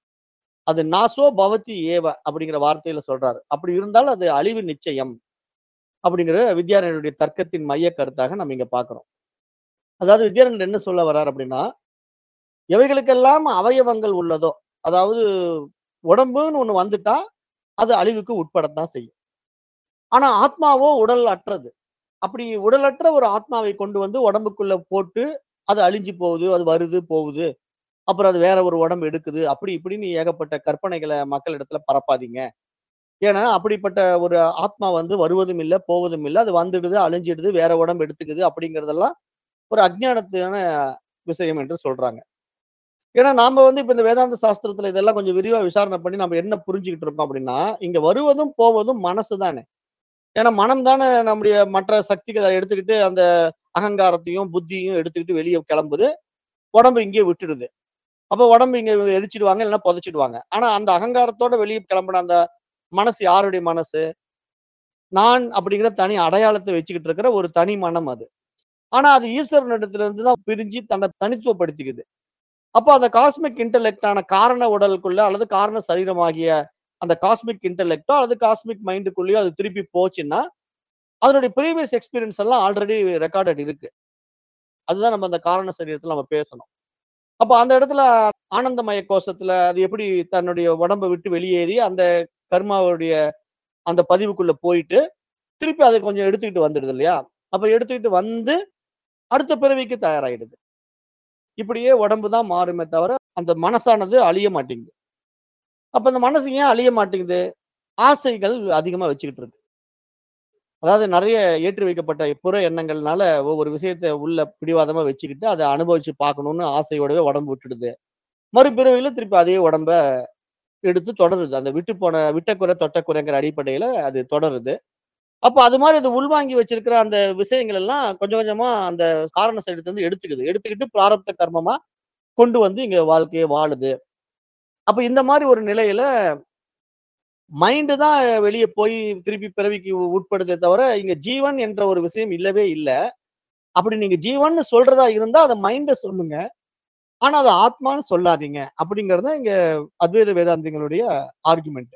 அது நாசோ பவதி ஏவ அப்படிங்கிற வார்த்தையில சொல்றாரு. அப்படி இருந்தால் அது அழிவு நிச்சயம். அப்படிங்கிற வித்யாரண்யருடைய தர்க்கத்தின் மைய கருத்தாக நம்ம இங்க பார்க்கிறோம். அதாவது வித்யாரண்யர் என்ன சொல்ல வர்றார் அப்படின்னா, எவைகளுக்கெல்லாம் அவயவங்கள் உள்ளதோ, அதாவது உடம்புன்னு ஒண்ணு வந்துட்டா, அது அழிவுக்கு உட்படத்தான் செய்யும். ஆனா ஆத்மாவோ உடல் அற்றது. அப்படி உடலற்ற ஒரு ஆத்மாவை கொண்டு வந்து உடம்புக்குள்ள போட்டு, அது அழிஞ்சு போகுது, அது வருது, போகுது. அப்புறம் அது வேற ஒரு உடம்பு எடுக்குது. அப்படி இப்படின்னு ஏகப்பட்ட கற்பனைகள மக்களிடத்துல பரப்பாதீங்க. ஏன்னா, அப்படிப்பட்ட ஒரு ஆத்மா வந்து வருவதும் இல்ல, போவதும் இல்ல. அது வந்துடுது, அழிஞ்சிடுது, வேற உடம்பு எடுத்துக்குது அப்படிங்கிறதெல்லாம் ஒரு அஞ்ஞானத்தான விஷயம் என்று சொல்றாங்க. ஏன்னா, நாம வந்து இப்ப இந்த வேதாந்த சாஸ்திரத்துல இதெல்லாம் கொஞ்சம் விரிவா விசாரணை பண்ணி நம்ம என்ன புரிஞ்சுகிட்டு இருக்கோம் அப்படின்னா, இங்க வருவதும், போவதும் மனசு தானே. ஏன்னா, மனம் தானே நம்முடைய மற்ற சக்திகள எடுத்துக்கிட்டு அந்த அகங்காரத்தையும், புத்தியையும் எடுத்துக்கிட்டு வெளிய கெளம்புது. உடம்பு இங்கேயே விட்டுடுது. அப்ப உடம்பு இங்க எரிச்சிடுவாங்க, இல்லன்னா புதைச்சிடுவாங்க. ஆனா, அந்த அகங்காரத்தோட வெளிய கிளம்புன அந்த மனசு யாருடைய மனசு? நான் அப்படிங்கிற தனி அடையாளத்த வச்சுக்கிட்டு இருக்கிற ஒரு தனி மனம் அது. ஆனா, அது ஈஸ்வரனிடத்துல இருந்து தான் பிரிஞ்சு தன்னை தனித்துவப்படுத்திக்குது. அப்ப அந்த காஸ்மிக் இன்டெலெக்ட் ஆன காரண உடலுக்குள்ள அல்லது காரண சரீரமாகிய அந்த காஸ்மிக் இன்டெலெக்ட்டோ அல்லது காஸ்மிக் மைண்டுக்குள்ளேயோ அது திருப்பி போச்சுன்னா, அதனுடைய ப்ரீவியஸ் எக்ஸ்பீரியன்ஸ் எல்லாம் ஆல்ரெடி ரெக்கார்டட் இருக்கு. அதுதான் நம்ம அந்த காரண சரீரத்துல நம்ம பேசணும். அப்ப அந்த இடத்துல ஆனந்தமய கோஷத்துல அது எப்படி தன்னுடைய உடம்ப விட்டு வெளியேறி அந்த கர்மாவுடைய அந்த பதிவுக்குள்ள போயிட்டு, திருப்பி அத கொஞ்சம் எடுத்துக்கிட்டு வந்துடுது இல்லையா? அப்ப எடுத்துக்கிட்டு வந்து அடுத்த பிறவிக்கு தயாராயிடுது. இப்படியே உடம்பு தான் மாறுமே தவிர, அந்த மனசானது அழிய மாட்டேங்குது. அப்ப அந்த மனசு ஏன் அழிய மாட்டேங்குது? ஆசைகள் அதிகமா வச்சுக்கிட்டு இருக்கு. அதாவது நெறைய ஏற்றி வைக்கப்பட்ட புற எண்ணங்கள்னால ஒவ்வொரு விஷயத்த உள்ள பிடிவாதமா வச்சுக்கிட்டு, அத அனுபவிச்சு பார்க்கணும்னு ஆசையோடவே உடம்பு விட்டுடுது. மறுபிறவியில திருப்பி அதே உடம்ப எடுத்து தொடருது. அந்த விட்டு போன விட்ட குறை, தொட்ட குறைங்கிற அடிப்படையில அது தொடருது. அப்ப அது மாரி அது உள்வாங்கி வச்சிருக்கிற அந்த விஷயங்கள் எல்லாம் கொஞ்சம் கொஞ்சமா அந்த காரண சரீரத்திலருந்து எடுத்துக்குது. எடுத்துக்கிட்டு பிராரப்த கர்மமா கொண்டு வந்து இங்க வாழ்க்கைய வாழுது. அப்ப இந்த மாரி ஒரு நிலையில மைண்ட் தான் வெளிய போய் திருப்பி பிறவிக்கு உட்படுதே தவிர, இங்க ஜீவன் என்ற ஒரு விஷயம் இல்லவே இல்ல. அப்படி நீங்க ஜீவன்னு சொல்றதா இருந்தா, அத மைண்ட சொல்லுங்க. ஆனா அத ஆத்மான்னு சொல்லாதீங்க. அப்படிங்கிறது தான் இங்க அத்வைத வேதாந்திகளுடைய ஆர்குமென்ட்.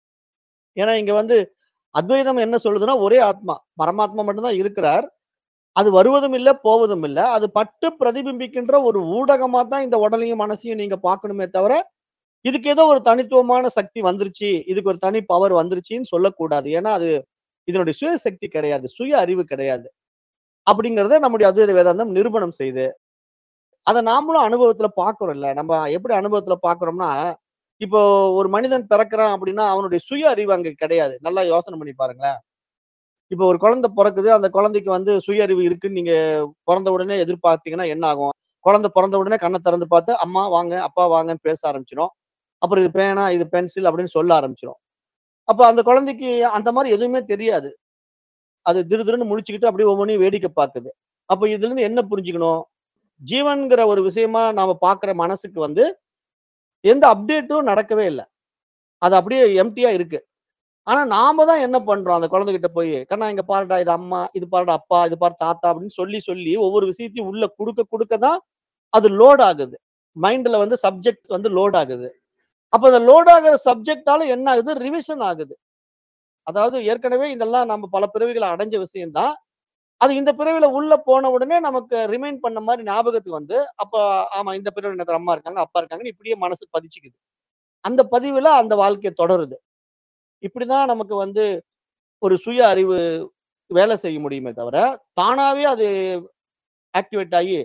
ஏன்னா இங்க வந்து அத்வைதம் என்ன சொல்லுதுன்னா, ஒரே ஆத்மா. பரமாத்மா மட்டும் தான் இருக்கிறார். அது வருவதும் இல்ல, போவதும் இல்ல. அது பட்டு பிரதிபிம்பிக்கின்ற ஒரு ஊடகமா தான் இந்த உடலையும், மனசையும் நீங்க பார்க்கணுமே தவிர, இதுக்கு ஏதோ ஒரு தனித்துவமான சக்தி வந்துருச்சு. இதுக்கு ஒரு தனி பவர் வந்துருச்சுன்னு சொல்லக்கூடாது. ஏன்னா, அது இதனுடைய சுய சக்தி கிடையாது. சுய அறிவு கிடையாது. அப்படிங்கிறத நம்முடைய அத்வைத வேதாந்தம் நிரூபணம் செய்யுது. அத நாமளும் அனுபவத்துல பார்க்கிறோம்ல. நம்ம எப்படி அனுபவத்துல பார்க்கிறோம்னா, இப்போ ஒரு மனிதன் பிறக்கிறான் அப்படின்னா, அவனுடைய சுய அறிவு அங்க கிடையாது. நல்லா யோசனை பண்ணி பாருங்களேன். இப்போ ஒரு குழந்தை பொறக்குது. அந்த குழந்தைக்கு வந்து சுய அறிவு இருக்குன்னு நீங்க பொறந்த உடனே எதிர்பார்த்தீங்கன்னா என்ன ஆகும்? குழந்தை பொறந்த உடனே கண்ண திறந்து பார்த்து, அம்மா வாங்க, அப்பா வாங்கன்னு பேச ஆரம்பிச்சுரும். அப்புறம் இது பேனா, இது பென்சில் அப்படின்னு சொல்ல ஆரம்பிச்சுரும். அப்ப அந்த குழந்தைக்கு அந்த மாரி எதுவுமே தெரியாது. அது திருதிருன்னு முழிச்சுக்கிட்டு அப்படியே ஒவ்வொன்னையும் வேடிக்கை பார்க்குது. அப்ப இதுலருந்து என்ன புரிஞ்சுக்கணும்? ஜீவன்ங்கிற ஒரு விஷயமா நாம பார்க்கிற மனசுக்கு வந்து எந்த அப்டேட்டும் நடக்கவே இல்ல. அது அப்படியே எம்ப்டியா இருக்கு. ஆனா நாம தான் என்ன பண்றோம்? அந்த குழந்தைகிட்ட போயி, "கண்ணா இங்க பாருடா, இது அம்மா, இது பாருடா அப்பா, இது பாரு தாத்தா" அப்படின்னு சொல்லி, சொல்லி ஒவ்வொரு விஷயத்தையும் உள்ள குடுக்க, குடுக்க தான் அது லோட் ஆகுது. மைண்ட்ல வந்து சப்ஜெக்ட்ஸ் வந்து லோட் ஆகுது. அப்ப அந்த லோட் ஆகுற சப்ஜெக்ட்டால என்ன ஆகுது? ரிவிஷன் ஆகுது. அதாவது ஏற்கனவே இதெல்லாம் நம்ம பல பிறவிகள அடைஞ்ச விஷயம் தான். அது இந்த பிறவில உள்ள போன உடனே நமக்கு ரிமைண்ட் பண்ண மாரி ஞாபகத்துக்கு வந்து, அப்ப ஆமா இந்த பிறவில எனக்கு அம்மா இருக்காங்க, அப்பா இருக்காங்கன்னு இப்படியே மனசு பதிச்சுக்குது. அந்த பதிவுல அந்த வாழ்க்கை தொடருது. இப்படிதான் நமக்கு வந்து ஒரு சுய அறிவு வேலை செய்ய முடியுமே தவிர, தானாவே அது ஆக்டிவேட் ஆயி,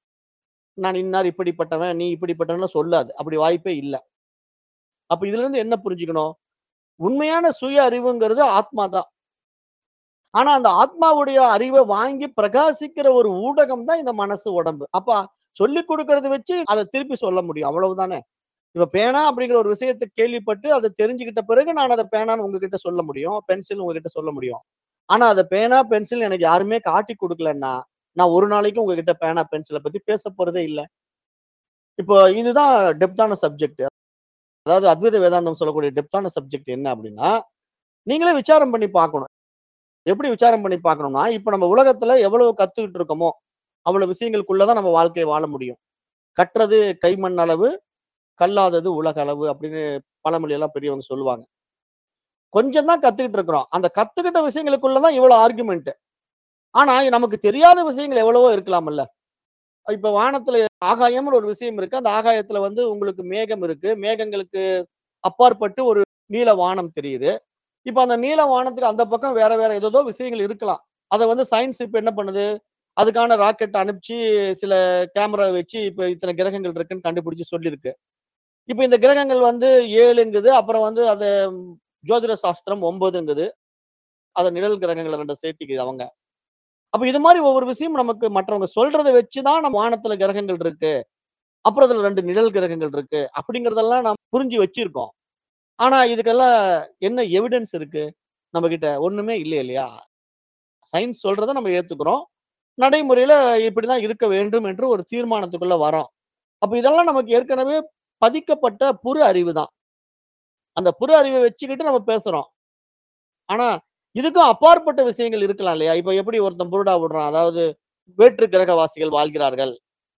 நான் இன்னார் இப்படிப்பட்டவன், நீ இப்படிப்பட்டவன்லாம் சொல்லாது. அப்படி வாய்ப்பே இல்ல. அப்ப இதுலருந்து என்ன புரிஞ்சுக்கணும்? உண்மையான சுய அறிவுங்கிறது ஆத்மா தான். ஆனா அந்த ஆத்மாவுடைய அறிவ வாங்கி பிரகாசிக்கிற ஒரு ஊடகம் தான் இந்த மனசு, உடம்பு. அப்ப சொல்லிக் குடுக்கறத வச்சு அத திருப்பி சொல்ல முடியும். அவ்வளவுதானே. இப்ப பேனா அப்படிங்கிற ஒரு விஷயத்த கேள்விப்பட்டு, அத தெரிஞ்சுக்கிட்ட பிறகு நான் அத பேனான்னு உங்ககிட்ட சொல்ல முடியும். பென்சில்னு உங்ககிட்ட சொல்ல முடியும். ஆனா அத பேனா, பென்சில் எனக்கு யாருமே காட்டிக் குடுக்கலன்னா, நான் ஒரு நாளைக்கும் உங்ககிட்ட பேனா, பென்சில பத்தி பேசப் போறதே இல்ல. இப்போ இதுதான் டெப்த்தான சப்ஜெக்ட். அதாவது அத்வைத வேதாந்தம் சொல்லக்கூடிய டெப்த்தான சப்ஜெக்ட் என்ன அப்படின்னா, நீங்களே விசாரம் பண்ணி பார்க்கணும். எப்படி விசாரம் பண்ணி பார்க்கணும்னா, இப்ப நம்ம உலகத்துல எவ்வளவு கத்துக்கிட்டு இருக்கோமோ, அவ்வளவு விஷயங்களுக்குள்ள தான் நம்ம வாழ்க்கைய வாழ முடியும். "கற்றது கைமண் அளவு, கல்லாதது உலக அளவு" அப்படின்னு பழமொழி எல்லாம் பெரியவங்க சொல்லுவாங்க. கொஞ்சம் தான் கத்துக்கிட்டு இருக்கிறோம். அந்த கத்துக்கிட்ட விஷயங்களுக்குள்ள தான் இவ்வளோ ஆர்குமென்ட். ஆனா நமக்கு தெரியாத விஷயங்கள் எவ்வளவோ இருக்கலாம்ல்ல. இப்ப வானத்துல ஆகாயம்னு ஒரு விஷயம் இருக்கு. அந்த ஆகாயத்துல வந்து உங்களுக்கு மேகம் இருக்கு. மேகங்களுக்கு அப்பாற்பட்டு ஒரு நீல வானம் தெரியுது. இப்ப அந்த நீல வானத்துக்கு அந்த பக்கம் வேற வேற ஏதேதோ விஷயங்கள் இருக்கலாம். அத வந்து சயன்ஸ் இப்ப என்ன பண்ணுது? அதுக்கான ராக்கெட் அனுப்பிச்சு சில கேமரா வச்சு இப்ப இத்தன கிரகங்கள் இருக்குன்னு கண்டுபிடிச்சு சொல்லிருக்கு. இப்ப இந்த கிரகங்கள் வந்து ஏழுங்குது. அப்புறம் வந்து அத ஜோதிட சாஸ்திரம் ஒன்பதுங்குது. அத நிழல் கிரகங்கள ரெண்டு சேர்த்துக்குது அவங்க. அப்ப இது மாரி ஒவ்வொரு விஷயமும் நமக்கு மற்றவங்க சொல்றத வச்சு தான் நம்ம வானத்துல கிரகங்கள் இருக்கு. அப்புறம் அதுல ரெண்டு நிழல் கிரகங்கள் இருக்கு. அப்படிங்கிறதெல்லாம் நாம் புரிஞ்சு வச்சிருக்கோம். ஆனா இதுக்கெல்லாம் என்ன எவிடன்ஸ் இருக்கு? நம்மகிட்ட ஒண்ணுமே இல்ல இல்லையா? சயன்ஸ் சொல்றத நம்ம ஏத்துக்கிறோம். நடைமுறையில இப்படிதான் இருக்க வேண்டும் என்று ஒரு தீர்மானத்துக்குள்ள வரோம். அப்ப இதெல்லாம் நமக்கு ஏற்கனவே பதிக்கப்பட்ட புற அறிவு தான். அந்த புற அறிவ வச்சுக்கிட்டு நம்ம பேசுறோம். ஆனா, இதுக்கும் அப்பாற்பட்ட விஷயங்கள் இருக்கலாம் இல்லையா? இப்ப எப்படி ஒருத்தன் புருடா விடுறான். அதாவது வேற்று கிரகவாசிகள் வாழ்கிறார்கள்.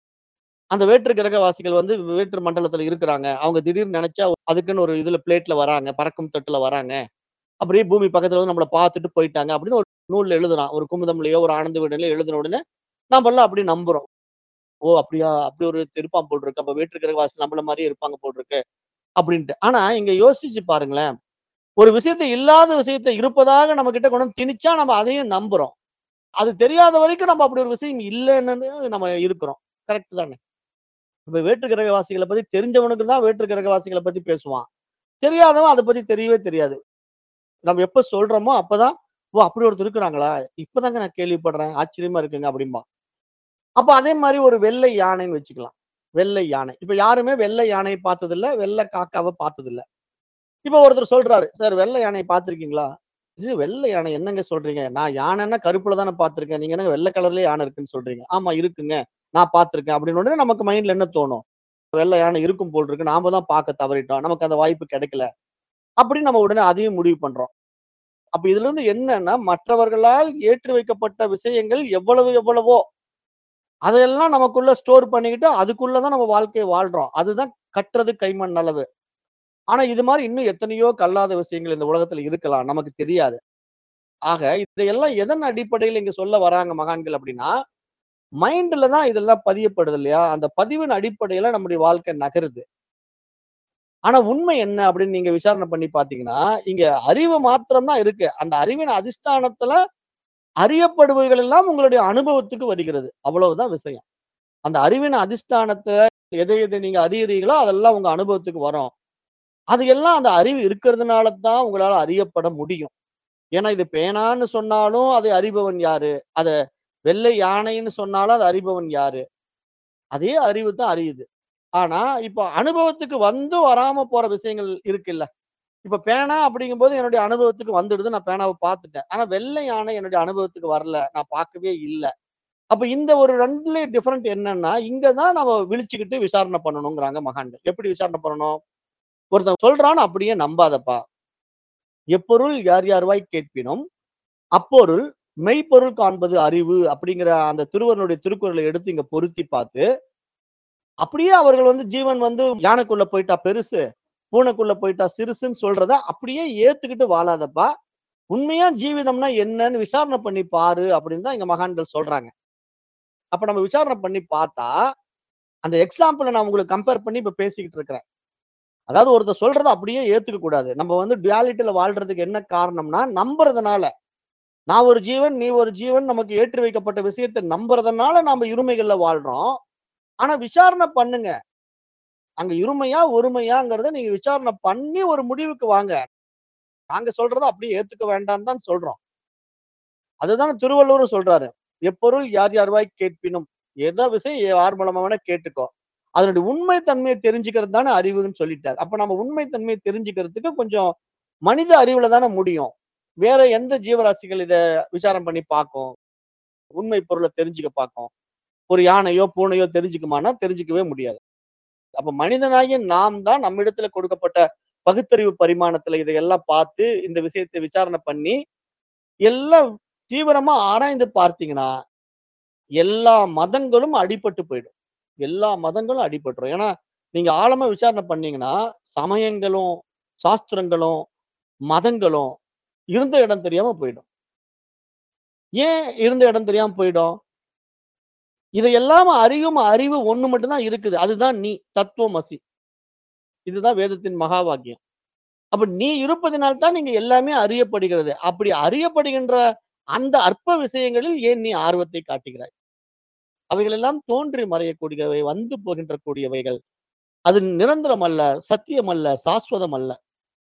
அந்த வேற்று கிரகவாசிகள் வந்து வேற்று மண்டலத்துல இருக்கிறாங்க. அவங்க திடீர்னு நெனச்சா அதுக்குன்னு ஒரு இதுல பிளேட்ல வராங்க. பறக்கும் தட்டுல வராங்க. அப்படியே பூமி பக்கத்துல வந்து நம்மள பார்த்துட்டு போயிட்டாங்க அப்படின்னு ஒரு நூல்ல எழுதுறான். ஒரு குமுதம்லயோ, ஒரு ஆனந்த விகடன்லயோ எழுதின உடனே நாமெல்லாம் அப்படி நம்புறோம். ஓ! அப்படியா? அப்படி ஒரு இருப்பான் போல இருக்கு. அப்ப வேற்று கிரகவாசி நம்மள மாரியே இருப்பாங்க போல இருக்கு. அப்படின்ட்டு. ஆனா இங்க யோசிச்சு பாருங்களேன். ஒரு விஷயத்த இல்லாத விஷயத்த இருப்பதாக நம்ம கிட்ட கொண்டு வந்து திணிச்சா நம்ம அதையும் நம்புறோம். அது தெரியாத வரைக்கும் நம்ம அப்படி ஒரு விஷயம் இல்லன்னு நம்ம இருக்கிறோம். கரெக்ட் தானே? இப்ப வேற்று கிரகவாசிகள பத்தி தெரிஞ்சவனுக்கு தான் வேற்று கிரகவாசிகள பத்தி பேசுவான். தெரியாதவன் அத பத்தி தெரியவே தெரியாது. நம்ம எப்ப சொல்றோமோ அப்பதான், "ஓ! அப்படி ஒருத்தர் இருக்கிறாங்களா? இப்பதாங்க நான் கேள்விப்படுறேன். ஆச்சரியமா இருக்குங்க" அப்படிம்பான். அப்ப அதே மாரி ஒரு வெள்ளை யானைன்னு வச்சுக்கலாம். வெள்ளை யானை. இப்ப யாருமே வெள்ளை யானைய பார்த்ததில்ல. வெள்ள காக்காவ பார்த்ததில்ல. இப்ப ஒருத்தர் சொல்றாரு, "சார் வெள்ளை யானைய பார்த்திருக்கீங்களா?" "இது வெள்ளை யானை என்னங்க சொல்றீங்க? நான் யானைன்னா கருப்புல தானே பார்த்திருக்கேன். நீங்க என்னங்க வெள்ள கலர்லயே யானை இருக்குன்னு சொல்றீங்க?" "ஆமா இருக்குங்க. நான் பார்த்திருக்கேன்." அப்படின்னு உடனே நமக்கு மைண்ட்ல என்ன தோணும்? வெள்ளை யானை இருக்கும் போல் இருக்கு. நாம தான் பார்க்க தவறிட்டோம். நமக்கு அந்த வாய்ப்பு கிடைக்கல. அப்படின்னு நம்ம உடனே அதையும் முடிவு பண்றோம். அப்ப இதிலிருந்து என்னன்னா, மற்றவர்களால் ஏற்றி வைக்கப்பட்ட விஷயங்கள் எவ்வளவு எவ்வளவோ, அதையெல்லாம் நமக்குள்ள ஸ்டோர் பண்ணிக்கிட்டு, அதுக்குள்ள தான் நம்ம வாழ்க்கைய வாழ்றோம். அதுதான் கற்றது கைமண் அளவு. ஆனா இது மாரி இன்னும் எத்தனையோ கல்லாத விஷயங்கள் இந்த உலகத்துல இருக்கலாம். நமக்கு தெரியாது. ஆக இதையெல்லாம் எதன் அடிப்படையில இங்க சொல்ல வராங்க மகான்கள் அப்படின்னா, மைண்ட்ல தான் இதெல்லாம் பதியப்படுது இல்லையா? அந்த பதிவின் அடிப்படையில நம்முடைய வாழ்க்கை நகருது. ஆனா உண்மை என்ன அப்படின்னு நீங்க விசாரணை பண்ணி பார்த்தீங்கன்னா, இங்க அறிவு மாத்திரம் தான் இருக்கு. அந்த அறிவின் அதிஷ்டானத்துல அறியப்படுபவைகள் எல்லாம் உங்களுடைய அனுபவத்துக்கு வருகிறது. அவ்வளவுதான் விஷயம். அந்த அறிவின் அதிஷ்டானத்துல எதை எதை நீங்க அறியறீங்களோ, அதெல்லாம் உங்க அனுபவத்துக்கு வரும். அது எல்லாம் அந்த அறிவு இருக்கிறதுனால தான் உங்களால அறியப்பட முடியும். ஏன்னா இது பேனான்னு சொன்னாலும் அதை அறிபவன் யாரு? அத வெள்ளை யானைன்னு சொன்னாலும் அத அறிபவன் யாரு? அதே அறிவு தான் அறியுது. ஆனா, இப்ப அனுபவத்துக்கு வந்தும் வராம போற விஷயங்கள் இருக்குல்ல. இப்ப பேனா அப்படிங்கும்போது என்னுடைய அனுபவத்துக்கு வந்துடுது. நான் பேனாவ பார்த்துட்டேன். ஆனா வெள்ளை யானை என்னுடைய அனுபவத்துக்கு வரல. நான் பார்க்கவே இல்ல. அப்ப இந்த ஒரு ரெண்டுலயும் டிஃபரெண்ட் என்னன்னா, இங்க தான் நம்ம விழிச்சுக்கிட்டு விசாரணை பண்ணணும்ங்கிறாங்க மகான்கள். எப்படி விசாரணை பண்ணணும்? ஒருத்தன் சொல்றான்னு அப்படியே நம்பாதப்பா. எப்பொருள் யார் யார்வாய் கேட்பினும், அப்பொருள் மெய்ப்பொருள் காண்பது அறிவு அப்படிங்கிற அந்த திருவள்ளுவருடைய திருக்குறளை எடுத்து இங்க பொருத்தி பார்த்து, அப்படியே அவர்கள் வந்து ஜீவன் வந்து யானைக்குள்ள போயிட்டா பெருசு, பூனைக்குள்ள போயிட்டா சிறுசுன்னு சொல்றத அப்படியே ஏத்துக்கிட்டு வாழாதப்பா. உண்மையா ஜீவிதம்னா என்னன்னு விசாரணை பண்ணி பாரு அப்படின்னு தான் இங்க மகான்கள் சொல்றாங்க. அப்ப நம்ம விசாரணை பண்ணி பார்த்தா, அந்த எக்ஸாம்பிள நான் உங்களுக்கு கம்பேர் பண்ணி இப்ப பேசிக்கிட்டு இருக்கிறேன். அதாவது ஒருத்தர் சொல்றத அப்படியே ஏத்துக்க கூடாது. நம்ம வந்து டுயாலிட்டில வாழ்றதுக்கு என்ன காரணம்னா, நம்புறதுனால. நான் ஒரு ஜீவன், நீ ஒரு ஜீவன் நமக்கு ஏற்றி வைக்கப்பட்ட விஷயத்த நம்புறதுனால நாம இருமைகள்ல வாழ்றோம். ஆனா விசாரணை பண்ணுங்க. அங்க இருமையா, ஒருமையாங்கிறத நீங்க விசாரணை பண்ணி ஒரு முடிவுக்கு வாங்க. நாங்க சொல்றத அப்படியே ஏத்துக்க வேண்டாம்னு தான் சொல்றோம். அதுதான திருவள்ளுவரும் சொல்றாரு. எப்பொருள் யார் யார்வாய் கேட்பினும். எத விஷயம் யார் மூலமா வேணா கேட்டுக்கோ. அதனுடைய உண்மை தன்மைய தெரிஞ்சுக்கிறது தானே அறிவுன்னு சொல்லிட்டாரு. அப்ப நம்ம உண்மை தன்மைய தெரிஞ்சுக்கிறதுக்கு கொஞ்சம் மனித அறிவுல தானே முடியும். வேற எந்த ஜீவராசிகள் இத விசாரம் பண்ணி பார்க்கும்? உண்மை பொருள தெரிஞ்சுக்க பார்க்கும். ஒரு யானையோ, பூனையோ தெரிஞ்சுக்குமான்னா தெரிஞ்சுக்கவே முடியாது. அப்ப மனிதனாகிய நாம் தான் நம்மிடத்துல கொடுக்கப்பட்ட பகுத்தறிவு பரிமாணத்துல இதையெல்லாம் பார்த்து, இந்த விஷயத்த விசாரணை பண்ணி, எல்லாம் தீவிரமா ஆராய்ந்து பார்த்தீங்கன்னா, எல்லா மதங்களும் அடிபட்டு போயிடும். எல்லா மதங்களும் அடிபட்டுரும். ஏன்னா, நீங்க ஆழமா விசாரணை பண்ணீங்கன்னா, சமயங்களும், சாஸ்திரங்களும், மதங்களும் இருந்த இடம் தெரியாம போயிடும். ஏன் இருந்த இடம் தெரியாம போயிடும்? இதையெல்லாம் அறியும் அறிவு ஒண்ணு மட்டும் தான் இருக்குது. அதுதான் நீ. தத்துவமசி. இதுதான் வேதத்தின் மகா வாக்கியம். அப்ப நீ இருப்பதினால் தான் நீங்க எல்லாமே அறியப்படுகிறது. அப்படி அறியப்படுகின்ற அந்த அற்ப விஷயங்களில் ஏன் நீ ஆர்வத்தை காட்டுகிறாய்? அவைகள் எல்லாம் தோன்றி மறையக்கூடியவை, வந்து போகின்ற கூடியவைகள். அது நிரந்தரம் அல்ல, சத்தியம் அல்ல, சாஸ்வதம் அல்ல.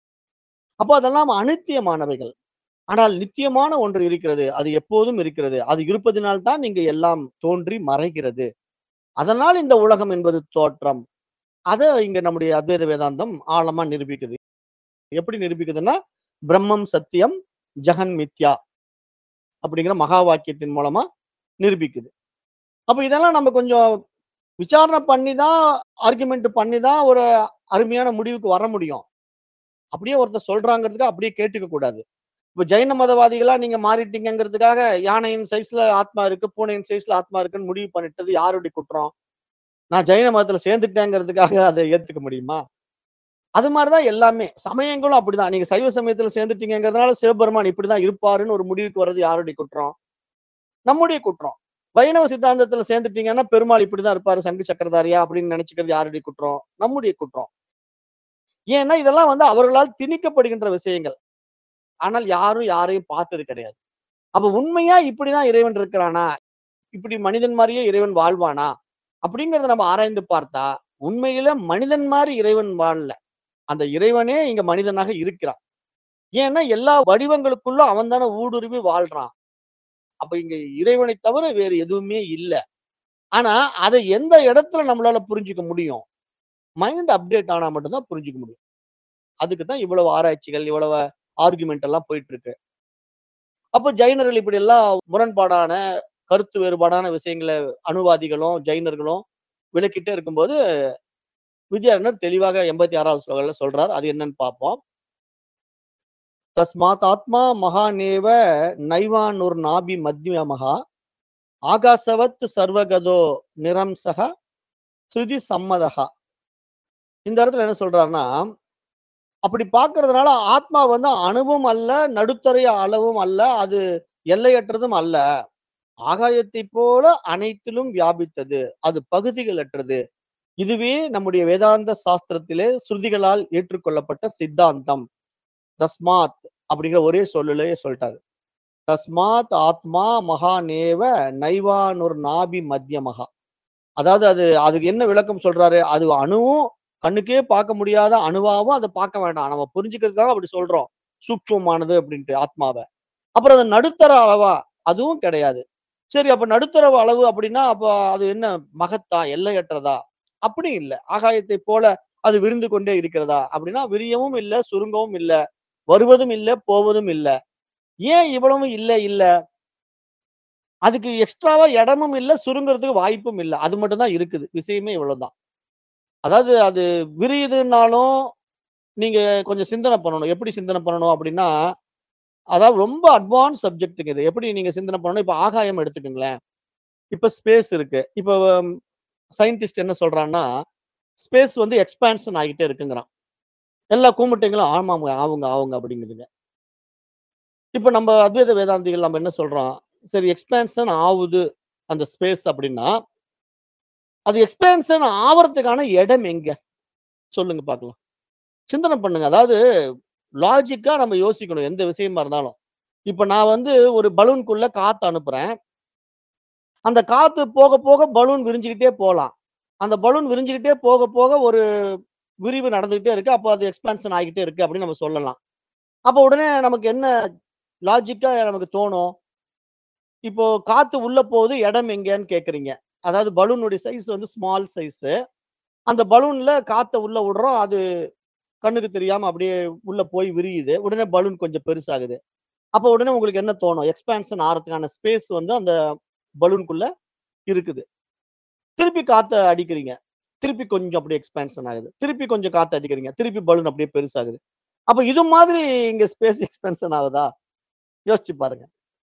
அப்ப அதெல்லாம் அநித்தியமானவைகள். ஆனால் நித்தியமான ஒன்று இருக்கிறது. அது எப்போதும் இருக்கிறது. அது இருப்பதினால் தான் இங்க எல்லாம் தோன்றி மறைகிறது. அதனால் இந்த உலகம் என்பது தோற்றம். அத இங்க நம்முடைய அத்வைத வேதாந்தம் ஆழமா நிரூபிக்குது. எப்படி நிரூபிக்குதுன்னா, பிரம்மம் சத்தியம், ஜெகன் மித்யா அப்படிங்கிற மகா வாக்கியத்தின் மூலமா நிரூபிக்குது. அப்ப இதெல்லாம் நம்ம கொஞ்சம் விசாரணை பண்ணி தான், ஆர்குமென்ட் பண்ணி தான் ஒரு அருமையான முடிவுக்கு வர முடியும். அப்படியே ஒருத்தர் சொல்றாங்கிறதுக்கு அப்படியே கேட்டுக்க கூடாது. இப்ப ஜைன மதவாதிகளா நீங்க மாறிட்டீங்கங்கிறதுக்காக யானையின் சைஸ்ல ஆத்மா இருக்கு, பூனையின் சைஸ்ல ஆத்மா இருக்குன்னு முடிவு பண்ணிட்டது யாருடைய குற்றம்? நான் ஜைன மதத்துல சேர்ந்துட்டேங்கிறதுக்காக அத ஏத்துக்க முடியுமா? அது மாரி தான் எல்லாமே. சமயங்களும் அப்படிதான். நீங்க சைவ சமயத்துல சேர்ந்துட்டீங்கங்கிறதுனால சிவபெருமான் இப்படிதான் இருப்பாருன்னு ஒரு முடிவுக்கு வர்றது யாருடைய குற்றம்? நம்முடைய குற்றம். வைணவ சித்தாந்தத்துல சேர்ந்துட்டீங்கன்னா, பெருமாள் இப்படிதான் இருப்பாரு, சங்கு சக்கரதாரியா அப்படின்னு நினைச்சுக்கிறது யாருடைய குற்றம்? நம்முடைய குற்றம். ஏன்னா, இதெல்லாம் வந்து அவர்களால் திணிக்கப்படுகின்ற விஷயங்கள். ஆனால் யாரும் யாரையும் பார்த்தது கிடையாது. அப்ப உண்மையா இப்படிதான் இறைவன் இருக்கிறானா? இப்படி மனிதன் மாரியே இறைவன் வாழ்வானா? அப்படிங்கிறத நம்ம ஆராய்ந்து பார்த்தா, உண்மையில மனிதன் மாரி இறைவன் வாழல. அந்த இறைவனே இங்க மனிதனாக இருக்கிறான். ஏன்னா, எல்லா வடிவங்களுக்குள்ளும் அவன் தானே ஊடுருவி வாழ்றான். அப்ப இங்க இறைவனை தவிர வேறு எதுவுமே இல்ல. ஆனா, அத எந்த இடத்துல நம்மளால புரிஞ்சுக்க முடியும்? மைண்ட் அப்டேட் ஆனா மட்டும் தான் புரிஞ்சுக்க முடியும். அதுக்கு தான் இவ்வளவு ஆராய்ச்சிகள், இவ்வளவு ஆர்குமென்ட் எல்லாம் போயிட்டு இருக்கு. அப்ப ஜைனர்கள் இப்படி எல்லாம் முரண்பாடான, கருத்து வேறுபாடான விஷயங்கள அணுவாதிகளும், ஜைனர்களும் விளக்கிட்டே இருக்கும்போது, வித்யாரண்யர் தெளிவாக எண்பத்தி ஆறாவது ஸ்லோகத்துல சொல்றார். அது என்னன்னு பார்ப்போம். தஸ்மாத் ஆத்மா மகாநேவ நைவானுர்நாபி மத்யமஹா ஆகாசவத் சர்வகதோ நிரம்சக ஸ்ருதி சம்மதஹா. இந்த இடத்துல என்ன சொல்றாருன்னா, அப்படி பார்க்கிறதுனால ஆத்மா வந்து அணுவும் அல்ல, நடுத்தர அளவும் அல்ல, அது எல்லையற்றதும் அல்ல. ஆகாயத்தைப் போல அனைத்திலும் வியாபித்தது. அது பகுதிகளற்றது. இதுவே நம்முடைய வேதாந்த சாஸ்திரத்திலே ஸ்ருதிகளால் ஏற்றுக்கொள்ளப்பட்ட சித்தாந்தம். தஸ்மாத் அப்படிங்கிற ஒரே சொல்லுலயே சொல்லிட்டாரு. தஸ்மாத் ஆத்மா மகாநேவ நைவானுர் நாபி மத்தியமஹா. அதாவது அது அதுக்கு என்ன விளக்கம் சொல்றாரு? அது அணுவும் கண்ணுக்கே பார்க்க முடியாத அணுவாவும் அத பார்க்க வேண்டாம். நம்ம புரிஞ்சுக்கிறதுக்காக அப்படி சொல்றோம். சூட்சுமமானது அப்படின்ட்டு ஆத்மாவ. அப்புறம் அது நடுத்தர அளவா? அதுவும் கிடையாது. சரி அப்ப நடுத்தர அளவு அப்படின்னா, அப்ப அது என்ன மகத்தா? எல்லையற்றதா? அப்படி இல்ல. ஆகாயத்தைப் போல அது விரிந்து கொண்டே இருக்கிறதா? அப்படின்னா விரியவும் இல்ல, சுருங்கவும் இல்ல. வருவதும் இல்ல, போவதும் இல்ல. ஏன் இவ்வளவும் இல்ல, இல்ல? அதுக்கு எக்ஸ்ட்ராவா இடமும் இல்ல, சுருங்குறதுக்கு வாய்ப்பும் இல்ல. அது மட்டும் தான் இருக்குது. விஷயமே இவ்வளவுதான். அதாவது அது விரியுதுன்னாலும், நீங்க கொஞ்சம் சிந்தனை பண்ணணும். எப்படி சிந்தனை பண்ணணும் அப்படின்னா, அதாவது ரொம்ப அட்வான்ஸ் சப்ஜெக்ட்ங்க இது. எப்படி நீங்க சிந்தனை பண்ணணும், இப்ப ஆகாயம் எடுத்துக்கங்களேன். இப்ப ஸ்பேஸ் இருக்கு. இப்ப சயின்டிஸ்ட் என்ன சொல்றான்னா, ஸ்பேஸ் வந்து எக்ஸ்பான்ஷன் ஆகிட்டே இருக்குங்கிறான். எல்லா கூமுட்டைங்களும் ஆமாங்க, ஆவுங்க, ஆவுங்க அப்படிங்குதுங்க. இப்ப நம்ம அத்வைத வேதாந்திகள் நம்ம என்ன சொல்றோம்? சரி எக்ஸ்பான்ஷன் ஆவுது அந்த ஸ்பேஸ் அப்படின்னா, அது எக்ஸ்பான்ஷன் ஆவறதுக்கான இடம் எங்க? சொல்லுங்க பார்க்கலாம். சிந்தனை பண்ணுங்க. அதாவது லாஜிக்கா நம்ம யோசிக்கணும். எந்த விஷயமா இருந்தாலும். இப்ப நான் வந்து ஒரு பலூன்க்குள்ள காத்து அனுப்புறேன். அந்த காத்து போக, போக பலூன் விரிஞ்சுகிட்டே போலாம். அந்த பலூன் விரிஞ்சுகிட்டே போக, போக ஒரு விரிவு நடந்துகிட்டே இருக்கு. அப்போ அது எக்ஸ்பான்ஷன் ஆகிட்டே இருக்கு அப்படின்னு நம்ம சொல்லலாம். அப்ப உடனே நமக்கு என்ன லாஜிக்கா நமக்கு தோணும்? இப்போ காத்து உள்ள போகுது, இடம் எங்கேன்னு கேட்கிறீங்க. அதாவது பலூனுடைய சைஸ் வந்து ஸ்மால் சைஸு. அந்த பலூன்ல காத்த உள்ள விடுறோம். அது கண்ணுக்கு தெரியாம அப்படியே உள்ள போய் விரியுது. உடனே பலூன் கொஞ்சம் பெருசாகுது. அப்ப உடனே உங்களுக்கு என்ன தோணும்? எக்ஸ்பான்ஷன் ஆறதுக்கான ஸ்பேஸ் வந்து அந்த பலூன்க்குள்ள இருக்குது. திருப்பி காத்த அடிக்கிறீங்க. திருப்பி கொஞ்சம் அப்படியே எக்ஸ்பான்ஷன் ஆகுது. திருப்பி கொஞ்சம் காத்து அடிக்கிறீங்க. திருப்பி பலூன் அப்படியே பெருசாகுது. அப்ப இது மாதிரி இங்க ஸ்பேஸ் எக்ஸ்பான்ஷன் ஆகுதா? யோசிச்சு பாருங்க.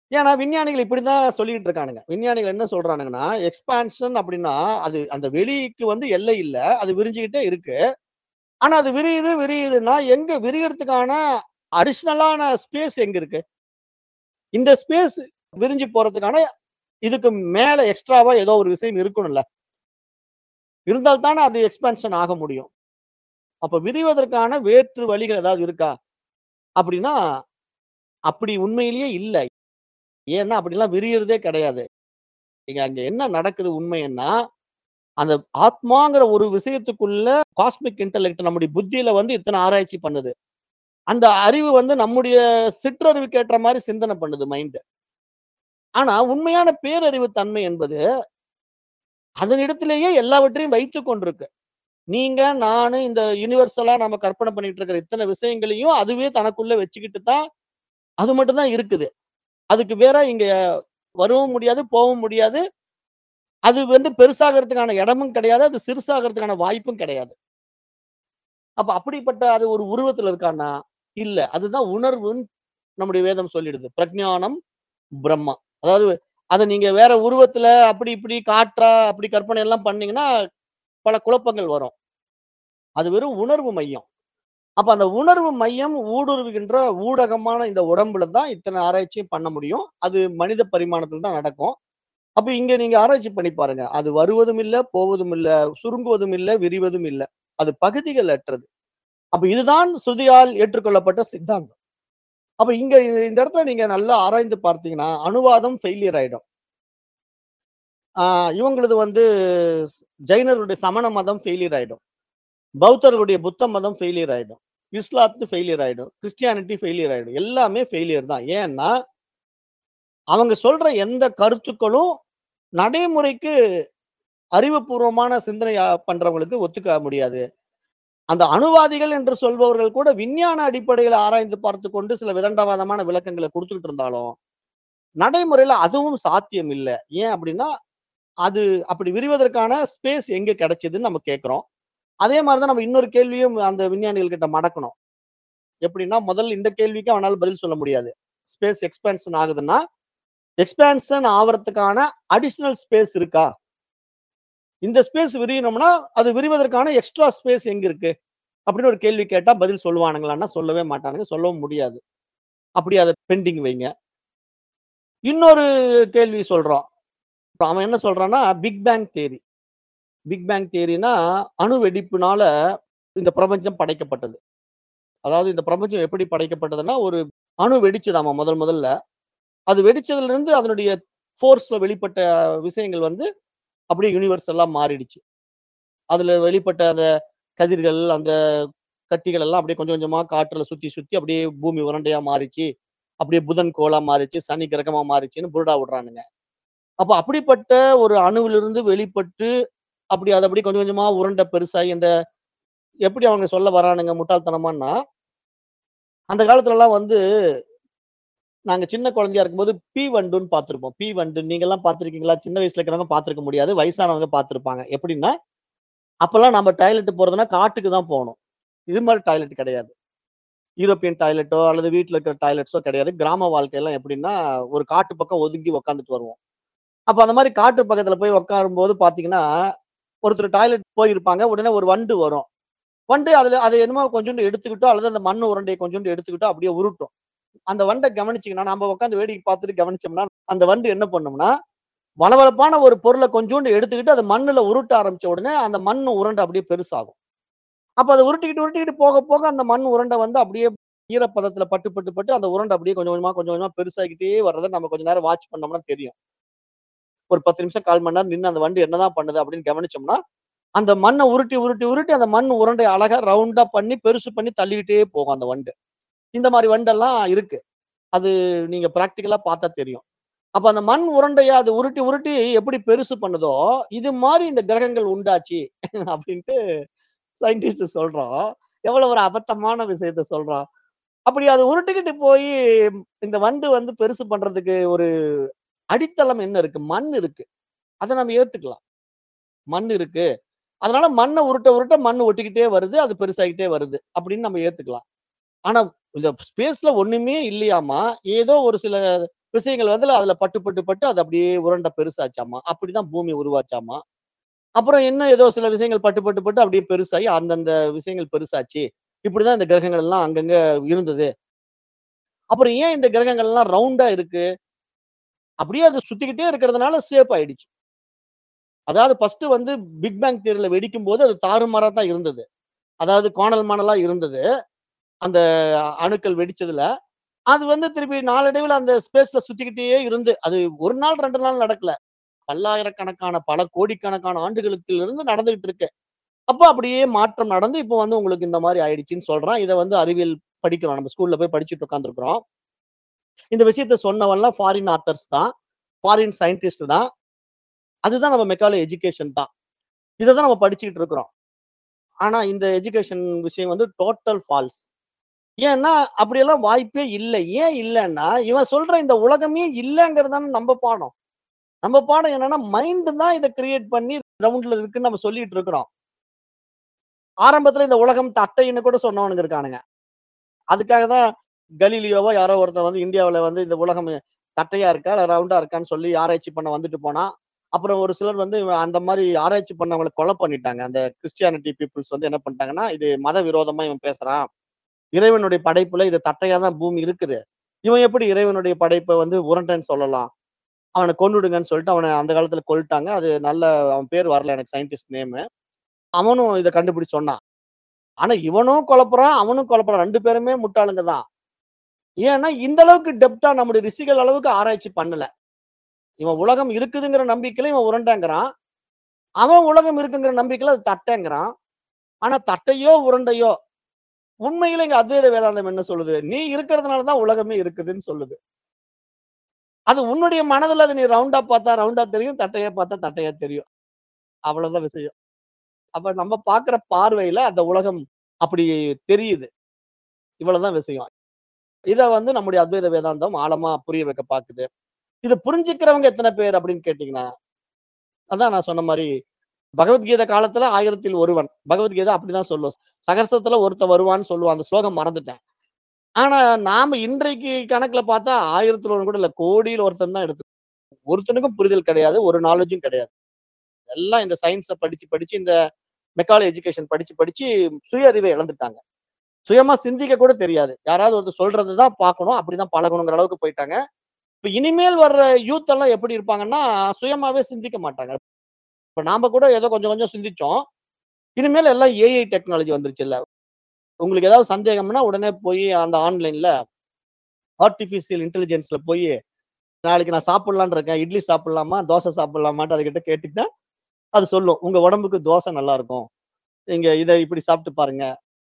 ஏன்னா விஞ்ஞானிகள் இப்படிதான் சொல்லிட்டு இருக்கானுங்க. விஞ்ஞானிகள் என்ன சொல்றானுங்கன்னா, எக்ஸ்பான்ஷன் அப்படின்னா, அது அந்த வெளிக்கு வந்து எல்லை இல்ல. அது விரிஞ்சுகிட்டே இருக்கு. ஆனா அது விரியுது, விரியுதுன்னா எங்க விரியறதுக்கான அடிஷனலான ஸ்பேஸ் எங்க இருக்கு? இந்த ஸ்பேஸ் விரிஞ்சு போறதுக்கான இதுக்கு மேல எக்ஸ்ட்ராவா ஏதோ ஒரு விஷயம் இருக்கணும்ல. இருந்தால் தானே அது எக்ஸ்பான்ஷன் ஆக முடியும். அப்ப விரிவதற்கான வேற்று வழிகள் ஏதாவது இருக்கா? அப்படின்னா, அப்படி உண்மையிலேயே இல்ல. ஏன்னா அப்படிலாம் விரியறதே கிடையாது. இங்க அங்க என்ன நடக்குது உண்மைன்னா, அந்த ஆத்மாங்கிற ஒரு விஷயத்துக்குள்ள காஸ்மிக் இன்டெலெக்ட் நம்முடைய புத்தியில வந்து இத்தன ஆராய்ச்சி பண்ணுது. அந்த அறிவு வந்து நம்முடைய சிற்றறிவுக்கு ஏற்ற மாரி சிந்தனை பண்ணுது மைண்ட். ஆனா உண்மையான பேரறிவு தன்மை என்பது, அதனிடத்திலேயே எல்லாவற்றையும் வைத்துக் கொண்டிருக்கு. நீங்க, நானு இந்த யுனிவர்சலா நம்ம கற்பனை பண்ணிட்டு இருக்கிற இத்தன விஷயங்களையும் அதுவே தனக்குள்ள வச்சுக்கிட்டு தான் அது மட்டும் தான் இருக்குது. அதுக்கு வேற இங்க வரவும் முடியாது, போவும் முடியாது. அது வந்து பெருசாகறதுக்கான இடமும் கிடையாது. அது சிறுசாகறதுக்கான வாய்ப்பும் கிடையாது. அப்ப அப்படிப்பட்ட அது ஒரு உருவத்துல இருக்கான்னா, இல்ல. அதுதான் உணர்வுன்னு நம்முடைய வேதம் சொல்லிடுது. பிரக்ஞானம் பிரம்மா. அதாவது அத நீங்க வேற உருவத்துல அப்படி இப்படி காற்றா அப்படி கற்பனை எல்லாம் பண்ணீங்கன்னா, பல குழப்பங்கள் வரும். அது வெறும் உணர்வு மையம். அப்ப அந்த உணர்வு மையம் ஊடுருவுகின்ற ஊடகமான இந்த உடம்புல தான் இத்தன ஆராய்ச்சியும் பண்ண முடியும். அது மனித பரிமாணத்துல தான் நடக்கும். அப்ப இங்க நீங்க ஆராய்ச்சி பண்ணி பாருங்க. அது வருவதும் இல்ல, போவதும் இல்ல, சுருங்குவதும் இல்ல, விரிவதும் இல்ல. அது பகுதிகள் அற்றது. அப்ப இதுதான் ஸ்ருதியால் ஏற்றுக்கொள்ளப்பட்ட சித்தாந்தம். அப்ப இங்க இ- இந்த இடத்துல நீங்க நல்லா ஆராய்ந்து பார்த்தீங்கன்னா, அணுவாதம் ஃபெயிலியர் ஆயிடும். ஆ இவங்களது வந்து ஜைனருடைய சமண மதம் ஃபெயிலியர் ஆயிடும். பௌத்தர்களுடைய புத்த மதம் ஃபெயிலியர் ஆயிடும். இஸ்லாத்து ஃபெயிலியர் ஆயிடும். கிறிஸ்டியானிட்டி ஃபெயிலியர் ஆயிடும். எல்லாமே ஃபெயிலியர் தான். ஏன்னா, அவங்க சொல்ற எந்த கருத்துக்களும் நடைமுறைக்கு அறிவுபூர்வமான சிந்தனை அ பண்றவங்களுக்கு ஒத்துக்க முடியாது. அந்த அணுவாதிகள் என்று சொல்பவர்கள் கூட விஞ்ஞான அடிப்படையில ஆராய்ந்து பார்த்துக் கொண்டு சில விதண்டாவாதமான விளக்கங்கள குடுத்துக்கிட்டு இருந்தாலும், நடைமுறையில அதுவும் சாத்தியம் இல்ல. ஏன் அப்டின்னா, அது அப்படி விரிவதற்கான ஸ்பேஸ் எங்க கிடைச்சதுன்னு நம்ம கேட்கிறோம். அதே மாரி தான் நம்ம இன்னொரு கேள்வியும் அந்த விஞ்ஞானிகள் கிட்ட மடக்கணும். எப்படின்னா, முதல்ல இந்த கேள்விக்கு அவனால பதில் சொல்ல முடியாது. ஸ்பேஸ் எக்ஸ்பான்ஷன் ஆகுதுன்னா, எக்ஸ்பான்ஷன் ஆவறதுக்கான அடிஷனல் ஸ்பேஸ் இருக்கா? இந்த ஸ்பேஸ் விரியணும்னா, அது விரிவதற்கான எக்ஸ்ட்ரா ஸ்பேஸ் எங்க இருக்கு? அப்படின்னு ஒரு கேள்வி கேட்டா பதில் சொல்லுவானுங்களான்னா, சொல்லவே மாட்டானுங்க. சொல்லவும் முடியாது. அப்படியே அத பெண்டிங் வைங்க. இன்னொரு கேள்வி சொல்றோம். இப்ப அவன் என்ன சொல்றான்னா, big bang theory. Big bang தியரினா, அணு வெடிப்புனால இந்த பிரபஞ்சம் படைக்கப்பட்டது. அதாவது இந்த பிரபஞ்சம் எப்படி படைக்கப்பட்டதுன்னா, ஒரு அணு வெடிச்சதாமா முதல் முதல்ல. அது வெடிச்சதிலிருந்து அதனுடைய ஃபோர்ஸ்ல வெளிப்பட்ட விஷயங்கள் வந்து அப்படியே யுனிவர்ஸ் எல்லாம் மாறிடுச்சு. அதுல வெளிப்பட்ட அந்த கதிர்கள், அந்த கட்டிகள் எல்லாம் அப்படியே கொஞ்சம் கொஞ்சமா காற்றுல சுத்தி சுத்தி அப்படியே பூமி உருண்டையா மாறிச்சு. அப்படியே புதன் கோளா மாறிச்சு, சனி கிரகமா மாறிச்சுன்னு புருடா விடுறானுங்க. அப்ப அப்படிப்பட்ட ஒரு அணுவிலிருந்து வெளிப்பட்டு, அப்படி அது அப்படியே கொஞ்சம் கொஞ்சமா உருண்டை பெருசாகி அந்த எப்படி அவங்க சொல்ல வரானுங்க முட்டாள்தனமான்னா, அந்த காலத்துலலாம் வந்து நாங்க சின்ன குழந்தையா இருக்கும்போது பீ வண்டுன்னு பார்த்திருப்போம். பீ வண்டு நீங்கலாம் பார்த்திருக்கீங்களா? சின்ன வயசுல இருக்கிறவங்க பார்த்திருக்க முடியாது. வயசானவங்க பார்த்திருப்பாங்க. எப்படின்னா, அப்பல்லாம் நம்ம டாய்லெட் போறதுன்னா காட்டுக்கு தான் போணும். இது மாரி டாய்லெட் கிடையாது. யூரோப்பியன் டாய்லெட்டோ அல்லது வீட்ல இருக்கிற டாய்லெட்ஸோ கிடையாது. கிராம வாழ்க்கைலாம் எப்படின்னா, ஒரு காட்டு பக்கம் ஒதுங்கி உட்காந்துட்டு வருவோம். அப்ப அந்த மாரி காட்டு பக்கத்துல போய் உட்காரும்போது பார்த்தீங்கன்னா, ஒருத்தர் டாய்லெட் போயிருப்பாங்க. உடனே ஒரு வண்டு வரும். வண்டு அதுல அத என்னமோ கொஞ்சோண்டு எடுத்துக்கிட்டோ, அல்லது அந்த மண் உருண்டைய கொஞ்சோண்டு எடுத்துக்கிட்டோ அப்படியே உருட்டும். அந்த வண்ட கவனிச்சீங்கன்னா, நாம உட்கார்ந்து வேடிக்கை பார்த்துட்டு கவனிச்சோம்னா, அந்த வண்டு என்ன பண்ணும்னா, வழவழப்பான ஒரு பொருள கொஞ்சோண்டு எடுத்துக்கிட்டு, அத மண்ணுல உருட்ட ஆரம்பிச்ச உடனே, அந்த மண் உருண்ட அப்படியே பெருசாகும். அப்ப அத உருட்டிக்கிட்டு, உருட்டிக்கிட்டு போக, போக அந்த மண் உருண்ட வந்து அப்படியே ஈரப்பதத்துல பட்டு, பட்டு, பட்டு அந்த உருண்ட அப்படியே கொஞ்சம் கொஞ்சமா, கொஞ்சம் கொஞ்சமா பெருசாகிட்டே வர்றத நம்ம கொஞ்ச நேரம் வாட்ச் பண்ணோம்னா தெரியும். ஒரு பத்து நிமிஷம், கால் மணி நேரம் நின்னு அந்த வண்டு என்னதான் பண்ணுது அப்படின்னு கவனிச்சோம்னா, அந்த மண்ண உருட்டி, உருட்டி, உருட்டி அந்த மண் உருண்டைய அழகா ரவுண்டா பண்ணி, பெருசு பண்ணி தள்ளிக்கிட்டே போகும் அந்த வண்டு. இந்த மாரி வண்டெல்லாம் இருக்கு. அது நீங்க பிராக்டிகலா பார்த்தா தெரியும். அப்ப அந்த மண் உருண்டைய அது உருட்டி, உருட்டி எப்படி பெருசு பண்ணுதோ, இது மாரி இந்த கிரகங்கள் உண்டாச்சு அப்படின்ட்டு சயின்டிஸ்ட் சொல்றோம். எவ்வளவு ஒரு அபத்தமான விஷயத்த சொல்றோம். அப்படி அத உருட்டிக்கிட்டு போயி இந்த வண்டு வந்து பெருசு பண்றதுக்கு ஒரு அடித்தளம் என்ன இருக்கு? மண் இருக்கு. அத நம்ம ஏத்துக்கலாம். மண் இருக்கு. அதனால மண்ண உருட்ட, உருட்ட மண் ஒட்டிக்கிட்டே வருது. அது பெருசாகிட்டே வருது. அப்படின்னு நம்ம ஏத்துக்கலாம். ஆனா இந்த ஸ்பேஸ்ல ஒண்ணுமே இல்லையாமா, ஏதோ ஒரு சில விஷயங்கள் வந்து அதுல பட்டு, பட்டு, பட்டு அது அப்படியே உருண்ட பெருசாச்சாமா. அப்படிதான் பூமி உருவாச்சாமா. அப்புறம் இன்னும் ஏதோ சில விஷயங்கள் பட்டு, பட்டு, பட்டு அப்படியே பெருசாகி அந்தந்த விஷயங்கள் பெருசாச்சு. இப்படிதான் இந்த கிரகங்கள் எல்லாம் அங்கங்க இருந்தது. அப்புறம் ஏன் இந்த கிரகங்கள் எல்லாம் ரவுண்டா இருக்கு? அப்படியே அது சுத்திக்கிட்டே இருக்கிறதுனால ஷேப் ஆயிடுச்சு. அதாவது ஃபர்ஸ்ட் வந்து பிக் பேங் தியரில வெடிக்கும்போது அது தாறுமாறா தான் இருந்தது. அதாவது கோணல் மாணலா இருந்தது. அந்த அணுக்கள் வெடிச்சதுல. அது வந்து திருப்பி நாளடைவுல அந்த ஸ்பேஸ்ல சுத்திக்கிட்டே இருந்து, அது ஒரு நாள் ரெண்டு நாள் நடக்கல. பல்லாயிரக்கணக்கான, பல கோடிக்கணக்கான ஆண்டுகளுக்கு இருந்து நடந்துகிட்டு இருக்கு. அப்ப அப்படியே மாற்றம் நடந்து, இப்போ வந்து உங்களுக்கு இந்த மாரி ஆயிடுச்சுன்னு சொல்றான். இத வந்து அறிவியல் படிக்கிறோம். நம்ம ஸ்கூல்ல போய் படிச்சுட்டு உட்கார்ந்துருக்கிறோம். இந்த விஷயத்த சொன்னவன்லாம் ஃபாரின் ஆத்தர்ஸ் தான். ஃபாரின் சயன்டிஸ்ட் தான். அதுதான் நம்ம மெக்காலே எஜுகேஷன் தான். இத தான் நம்ம படிச்சுக்கிட்டு இருக்கிறோம். ஆனா இந்த எஜுகேஷன் விஷயம் வந்து டோட்டல் ஃபால்ஸ். ஏன்னா, அப்படியெல்லாம் வாய்ப்பே இல்ல. ஏன் இல்லன்னா, இவன் சொல்ற இந்த உலகமே இல்லங்கிறது தானே நம்ப பாடம். நம்ம பாடம் என்னன்னா, மைண்ட் தான் இத கிரியேட் பண்ணி ரவுண்ட்ல இருக்குன்னு நம்ம சொல்லிட்டு இருக்கிறோம். ஆரம்பத்துல இந்த உலகம் தட்டைன்னு கூட சொன்னவனுங்க இருக்கானுங்க. அதுக்காக தான் கலீலியோவோ யாரோ ஒருத்தன் வந்து இந்தியாவுல வந்து இந்த உலகம் தட்டையா இருக்கா, இல்ல ரவுண்டா இருக்கான்னு சொல்லி ஆராய்ச்சி பண்ண வந்துட்டு போனான். அப்புறம் ஒரு சிலர் வந்து இவன் அந்த மாரி ஆராய்ச்சி பண்ணவங்கள கொலை பண்ணிட்டாங்க. அந்த கிறிஸ்டியானிட்டி பீப்பிள்ஸ் வந்து என்ன பண்ணிட்டாங்கன்னா, இது மத விரோதமா இவன் பேசுறான். இறைவனுடைய படைப்புல இது தட்டையா தான் பூமி இருக்குது. இவன் எப்படி இறைவனுடைய படைப்ப வந்து உருண்டைன்னு சொல்லலாம்? அவன கொன்னுடுங்கன்னு சொல்லிட்டு அவன அந்த காலத்துல கொல்ட்டாங்க. அது நல்ல அவன் பேர் வரல எனக்கு சயன்டிஸ்ட் நேமு. அவனும் இத கண்டுபிடிச்சு சொன்னான். ஆனா இவனும் குழப்புறான், அவனும் குழப்புறான். ரெண்டு பேருமே முட்டாளுங்க தான். ஏன்னா இந்த அளவுக்கு டெப்த்தா நம்முடைய ரிஷிகள் அளவுக்கு ஆராய்ச்சி பண்ணல. இவன் உலகம் இருக்குதுங்கிற நம்பிக்கையில இவன் உருண்டைங்கிறான். அவன் உலகம் இருக்குங்கிற நம்பிக்கையில அது தட்டைங்கிறான். ஆனா தட்டையோ, உருண்டையோ உண்மையில இங்க அத்வைத வேதாந்தம் என்ன சொல்லுது? நீ இருக்கிறதுனால தான் உலகமே இருக்குதுன்னு சொல்லுது. அது உன்னுடைய மனதுல அத நீ ரவுண்டா பார்த்தா ரவுண்டா தெரியும். தட்டையா பார்த்தா தட்டையா தெரியும். அவ்வளவுதான் விஷயம். அப்ப நம்ம பார்க்கிற பார்வையில அந்த உலகம் அப்படி தெரியுது. இவ்வளவுதான் விஷயம். இத வந்து நம்முடைய அத்வைத வேதாந்தம் ஆழமா புரிய வைக்க பாக்குது. இத புரிஞ்சுக்கிறவங்க எத்தன பேர் அப்படின்னு கேட்டீங்கன்னா, அதான் நான் சொன்ன மாரி பகவத்கீதை காலத்துல ஆயிரத்தில் ஒருவன். பகவத்கீதை அப்படிதான் சொல்லும். சகஸ்ரத்துல ஒருத்தன் வருவான்னு சொல்லுவான். அந்த ஸ்லோகம் மறந்துட்டேன். ஆனா நாம இன்றைக்கு கணக்குல பார்த்தா ஆயிரத்துல ஒன்று கூட இல்ல. கோடியில ஒருத்தன் தான் எடுத்து ஒருத்தனுக்கும் புரிதல் கிடையாது. ஒரு நாலேட்ஜும் கிடையாது. எல்லாம் இந்த சயன்ஸ படிச்சு, படிச்சு இந்த மெக்காலே எஜுகேஷன் படிச்சு, படிச்சு சுய அறிவை இழந்துட்டாங்க. சுயமா சிந்திக்க கூட தெரியாது. யாராவது ஒருத்தர் சொல்றது தான் பார்க்கணும். அப்படிதான் பழகணுங்கிற அளவுக்கு போயிட்டாங்க. இப்ப இனிமேல் வர்ற யூத் எல்லாம் எப்படி இருப்பாங்கன்னா, சுயமாவே சிந்திக்க மாட்டாங்க. இப்ப நாம கூட ஏதோ கொஞ்சம் கொஞ்சம் சிந்திச்சோம். இனிமேல் எல்லாம் ஏஐ டெக்னாலஜி வந்துருச்சுல்ல. உங்களுக்கு ஏதாவது சந்தேகம்னா உடனே போய் அந்த ஆன்லைன்ல ஆர்டிபிஷியல் இன்டெலிஜென்ஸ்ல போயி, நாளைக்கு நான் சாப்பிடலான்னு இருக்கேன். இட்லி சாப்பிடலாமா? தோசை சாப்பிடலாமான்ட்டு அதுகிட்ட கேட்டீங்கன்னா, அது சொல்லும். உங்க உடம்புக்கு தோசை நல்லா இருக்கும். நீங்க இத இப்படி சாப்பிட்டு பாருங்க.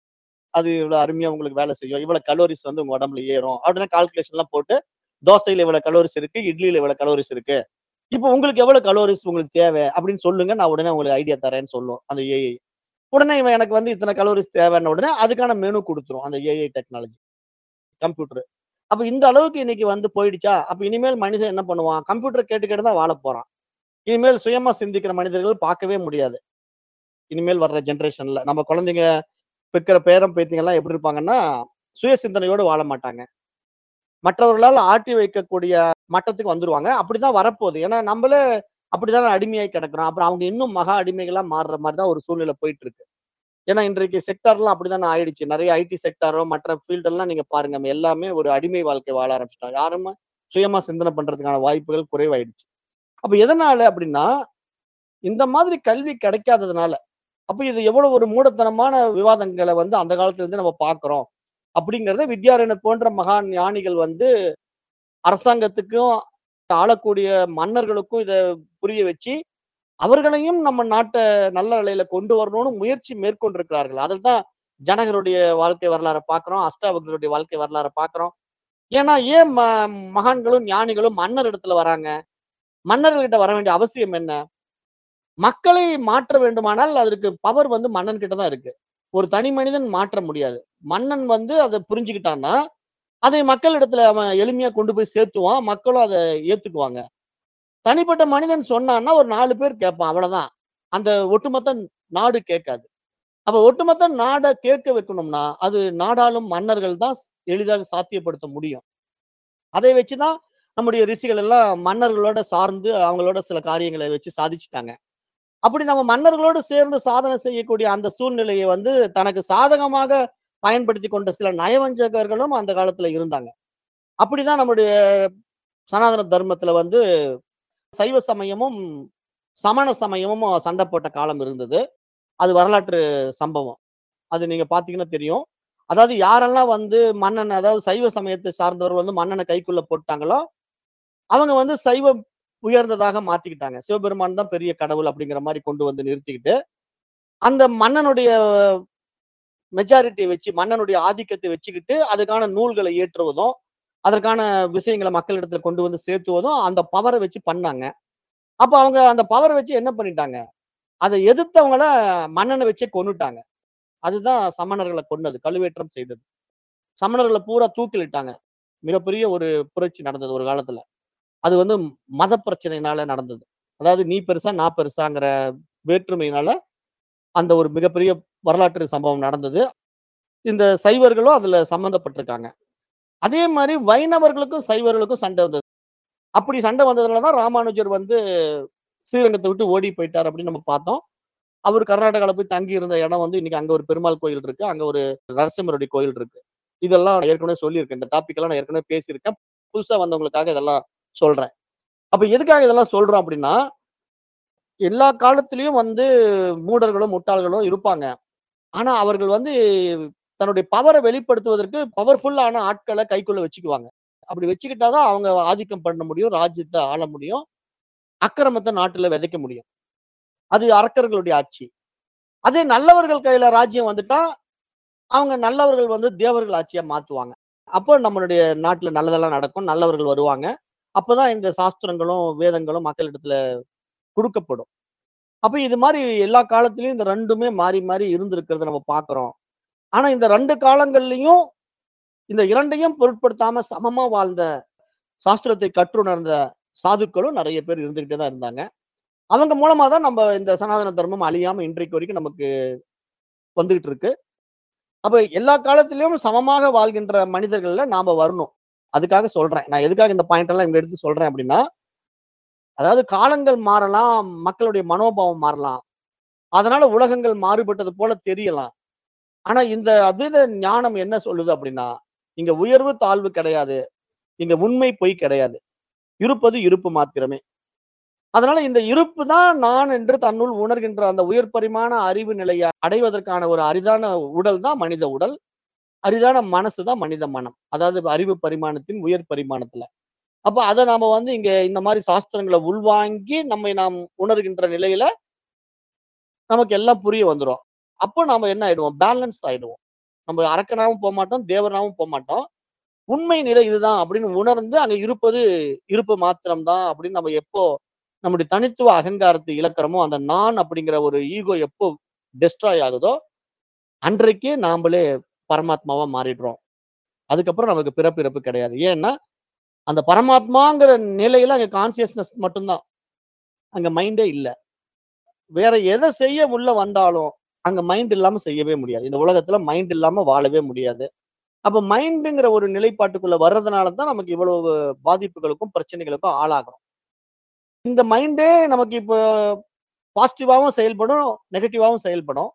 அது இவ்வளவு அருமையா உங்களுக்கு வேலை செய்யும். இவ்வளவு கலோரிஸ் வந்து உங்க உடம்புல ஏறும். அப்படின்னா கால்குலேஷன்லாம் போட்டு, தோசையில இவ்வளவு கலோரிஸ் இருக்கு. இட்லியில இவ்வளவு கலோரிஸ் இருக்கு. இப்போ உங்களுக்கு எவ்வளவு கலோரிஸ் உங்களுக்கு தேவை அப்படின்னு சொல்லுங்க. நான் உடனே உங்களுக்கு ஐடியா தரேன்னு சொல்லும். அந்த ஏஐ. உடனே இவன் எனக்கு வந்து இத்தனை கலோரிஸ் தேவைன்ன உடனே அதுக்கான மெனு குடுத்துரும். அந்த ஏஐ டெக்னாலஜி, கம்ப்யூட்டர். அப்ப இந்த அளவுக்கு இன்னைக்கு வந்து போயிடுச்சா, அப்ப இனிமேல் மனிதன் என்ன பண்ணுவான்? கம்ப்யூட்டர் கேட்டு கேட்டு தான் வாழப் போறான். இனிமேல் சுயமா சிந்திக்கிற மனிதர்கள் பார்க்கவே முடியாது. இனிமேல் வர்ற ஜெனரேஷன்ல. நம்ம குழந்தைங்க பெக்கிற பேரன், பேத்திங்கலாம் எப்படி இருப்பாங்கன்னா, சுய சிந்தனையோடு வாழ மாட்டாங்க. மற்றவர்களால் ஆட்டி வைக்கக்கூடிய மட்டத்துக்கு வந்துருவாங்க. அப்படிதான் வரப்போது. ஏன்னா நம்பளே அப்படித்தானே அடிமையாய் கிடக்கிறோம். அப்புறம் அவங்க இன்னும் மகா அடிமைகளா மாறுற மாரி தான் ஒரு சூழ்நிலை போயிட்டு இருக்கு. ஏன்னா இன்றைக்கு செக்டார்லாம் அப்படித்தானே ஆயிடுச்சு. நெறைய ஐடி செக்டாரோ, மற்ற ஃபீல்ட் எல்லாம் நீங்க பாருங்க. எல்லாமே ஒரு அடிமை வாழ்க்கை வாழ ஆரம்பிச்சுட்டாங்க. யாருமே சுயமா சிந்தனை பண்றதுக்கான வாய்ப்புகள் குறைவாயிடுச்சு. அப்ப எதனால அப்படின்னா, இந்த மாதிரி கல்வி கிடைக்காததுனால. அப்ப இது எவ்வளவு ஒரு மூடத்தனமான விவாதங்கள வந்து அந்த காலத்துல இருந்து நம்ம பார்க்கிறோம். அப்படிங்கிறத வித்யாரண்யர் போன்ற மகான் ஞானிகள் வந்து அரசாங்கத்துக்கும், ஆளக்கூடிய மன்னர்களுக்கும் இத புரிய வச்சு, அவர்களையும் நம்ம நாட்ட நல்ல நிலையில கொண்டு வரணும்னு முயற்சி மேற்கொண்டிருக்கிறார்கள். அதத்தான் ஜனகருடைய வாழ்க்கை வரலாற பார்க்கிறோம். அஷ்டாவக்ரருடைய வாழ்க்கை வரலாற பார்க்கிறோம். ஏன்னா, ஏன் ம மகான்களும், ஞானிகளும் மன்னர் இடத்துல வராங்க? மன்னர்கள்கிட்ட வர வேண்டிய அவசியம் என்ன? மக்களை மாற்ற வேண்டுமானால் அதற்கு பவர் வந்து மன்னன் கிட்ட தான் இருக்கு. ஒரு தனி மனிதன் மாற்ற முடியாது. மன்னன் வந்து அத புரிஞ்சுக்கிட்டான்னா, அதை மக்களிடத்துல அவன் எளிமையா கொண்டு போய் சேர்த்துவான். மக்களும் அத ஏத்துக்குவாங்க. தனிப்பட்ட மனிதன் சொன்னான்னா, ஒரு நாலு பேர் கேட்பான். அவ்வளதான். அந்த ஒட்டுமொத்த நாடு கேட்காது. அப்ப ஒட்டுமொத்த நாட கேட்க வைக்கணும்னா, அது நாடாளும் மன்னர்கள் தான் ஸ் எளிதாக சாத்தியப்படுத்த முடியும். அதை வச்சு தான் நம்முடைய ரிஷிகள் எல்லாம் மன்னர்களோட சார்ந்து அவங்களோட சில காரியங்களை வச்சு சாதிச்சுட்டாங்க. அப்படி நம்ம மன்னர்களோடு சேர்ந்து சாதனை செய்யக்கூடிய அந்த சூழ்நிலையை வந்து தனக்கு சாதகமாக பயன்படுத்திக் கொண்ட சில நயவஞ்சகர்களும் அந்த காலத்துல இருந்தாங்க. அப்படிதான் நம்முடைய சனாதன தர்மத்துல வந்து சைவ சமயமும், சமண சமயமும் சண்டை போட்ட காலம் இருந்தது. அது வரலாற்று சம்பவம். அது நீங்க பார்த்தீங்கன்னா தெரியும். அதாவது யாரெல்லாம் வந்து மன்னன் அதாவது சைவ சமயத்தை சார்ந்தவர்கள் வந்து மன்னன கைக்குள்ள போட்டாங்களோ, அவங்க வந்து சைவம் உயர்ந்ததாக மாத்திக்கிட்டாங்க. சிவபெருமான் தான் பெரிய கடவுள் அப்படிங்கிற மாரி கொண்டு வந்து நிறுத்திக்கிட்டு, அந்த மன்னனுடைய மெஜாரிட்டிய வச்சு, மன்னனுடைய ஆதிக்கத்தை வச்சுக்கிட்டு, அதுக்கான நூல்களை இயற்றுவதும், அதற்கான விஷயங்கள மக்களிடத்துல கொண்டு வந்து சேர்த்துவதும், அந்த பவர வச்சு பண்ணாங்க. அப்ப அவங்க அந்த பவர வச்சு என்ன பண்ணிட்டாங்க? அத எதிர்த்தவங்கள மன்னன வச்சே கொன்னுட்டாங்க. அதுதான் சமணர்கள கொன்னது. கழுவேற்றம் செய்தது. சமணர்கள பூரா தூக்கிலிட்டாங்க. மிகப்பெரிய ஒரு புரட்சி நடந்தது ஒரு காலத்துல. அது வந்து மத பிரச்சனையினால நடந்தது. அதாவது நீ பெருசா, நான் பெருசாங்கிற வேற்றுமையினால அந்த ஒரு மிகப்பெரிய வரலாற்று சம்பவம் நடந்தது. இந்த சைவர்களும் அதுல சம்மந்தப்பட்டிருக்காங்க. அதே மாரி வைணவர்களுக்கும், சைவர்களுக்கும் சண்டை வந்தது. அப்படி சண்டை வந்ததுனால தான் ராமானுஜர் வந்து ஸ்ரீரங்கத்த விட்டு ஓடி போயிட்டார் அப்படின்னு நம்ம பார்த்தோம். அவரு கர்நாடகால போய் தங்கி இருந்த இடம் வந்து இன்னைக்கு அங்க ஒரு பெருமாள் கோயில் இருக்கு. அங்க ஒரு நரசிம்மருடைய கோயில் இருக்கு. இதெல்லாம் நான் ஏற்கனவே சொல்லியிருக்கேன். இந்த டாபிக் எல்லாம் நான் ஏற்கனவே பேசியிருக்கேன். புதுசா வந்தவங்களுக்காக இதெல்லாம் சொல்றேன். அப்ப எதுக்காக இதெல்லாம் சொல்றோம் அப்படின்னா, எல்லா காலத்திலயும் வந்து மூடர்களும், முட்டாள்களும் இருப்பாங்க. ஆனா அவர்கள் வந்து தன்னுடைய பவர வெளிப்படுத்துவதற்கு பவர்ஃபுல்லான ஆட்கள கைக்குள்ள வச்சுக்குவாங்க. அப்படி வச்சுக்கிட்டா தான் அவங்க ஆதிக்கம் பண்ண முடியும். ராஜ்யத்த ஆள முடியும். அக்கிரமத்த நாட்டுல விதைக்க முடியும். அது அரக்கர்களுடைய ஆட்சி. அதே நல்லவர்கள் கையில ராஜ்யம் வந்துட்டா, அவங்க நல்லவர்கள் வந்து தேவர்கள் ஆட்சியா மாத்துவாங்க. அப்போ நம்மளுடைய நாட்டுல நல்லதெல்லாம் நடக்கும். நல்லவர்கள் வருவாங்க. அப்பதான் இந்த சாஸ்திரங்களும், வேதங்களும் மக்களிடத்துல குடுக்கப்படும். அப்ப இது மாரி எல்லா காலத்திலயும் இந்த ரெண்டுமே மாறி, மாறி இருந்திருக்கிறத நம்ம பார்க்கிறோம். ஆனா இந்த ரெண்டு காலங்கள்லயும் இந்த இரண்டையும் பொருட்படுத்தாம சமமா வாழ்ந்த, சாஸ்திரத்தை கற்றுணர்ந்த சாதுக்களும் நெறைய பேர் இருந்துகிட்டே தான் இருந்தாங்க. அவங்க மூலமா தான் நம்ம இந்த சனாதன தர்மம் அழியாம இன்றைக்கு வரைக்கும் நமக்கு வந்துகிட்டு இருக்கு. அப்ப எல்லா காலத்திலும் சமமாக வாழ்கின்ற மனிதர்கள்ல நாம வரணும். அதுக்காக சொல்றேன். நான் எதுக்காக இந்த பாயிண்ட் எல்லாம் இங்க எடுத்து சொல்றேன் அப்படின்னா, அதாவது காலங்கள் மாறலாம், மக்களுடைய மனோபாவம் மாறலாம். அதனால உலகங்கள் மாறுபட்டது போல தெரியலாம். ஆனா இந்த அத்வைத ஞானம் என்ன சொல்லுது அப்படின்னா, இங்க உயர்வு, தாழ்வு கிடையாது. இங்க உண்மை, பொய் கிடையாது. இருப்பது இருப்பு மாத்திரமே. அதனால இந்த இருப்பு தான் நான் என்று தன்னுள் உணர்கின்ற அந்த உயர் பரிமாண அறிவு நிலையை அடைவதற்கான ஒரு அரிதான உடல் தான் மனித உடல். அரிதான மனசு தான் மனித மனம். அதாவது அறிவு பரிமாணத்தின் உயர் பரிமாணத்துல. அப்ப அத நாம வந்து இங்க இந்த மாரி சாஸ்திரங்கள உள்வாங்கி நம்மை நாம் உணர்கின்ற நிலையில நமக்கு எல்லாம் புரிய வந்துரும். அப்போ நாம என்ன ஆயிடுவோம்? பேலன்ஸ் ஆயிடுவோம். நம்ம அரக்கனாவும் போமாட்டோம், தேவனாவும் போமாட்டோம். உண்மை நிலை இதுதான் அப்படின்னு உணர்ந்து அங்க இருப்பது இருப்பு மாத்திரம் தான் அப்படின்னு நம்ம எப்போ நம்முடைய தனித்துவ அகங்காரத்தை இழக்கிறோமோ, அந்த நான் அப்படிங்கிற ஒரு ஈகோ எப்போ டெஸ்ட்ராய் ஆகுதோ, அன்றைக்கே நாமளே பரமாத்மாவா மாறிடுறோம். அதுக்கப்புறம் நமக்கு பிறப்பு, இறப்பு கிடையாது. ஏன்னா, அந்த பரமாத்மாங்கிற நிலையில அங்க கான்ஷியஸ்னஸ் மட்டும் தான். அங்க மைண்டே இல்ல. வேற எத செய்ய உள்ள வந்தாலும், அங்க மைண்ட் இல்லாம செய்யவே முடியாது. இந்த உலகத்துல மைண்ட் இல்லாம வாழவே முடியாது. அப்ப மைண்டுங்கிற ஒரு நிலைப்பாட்டுக்குள்ள வர்றதுனால தான் நமக்கு இவ்வளவு பாதிப்புகளுக்கும், பிரச்சனைகளுக்கும் ஆளாகுறோம். இந்த மைண்டே நமக்கு இப்போ பாசிட்டிவாவும் செயல்படும், நெகட்டிவாவும் செயல்படும்.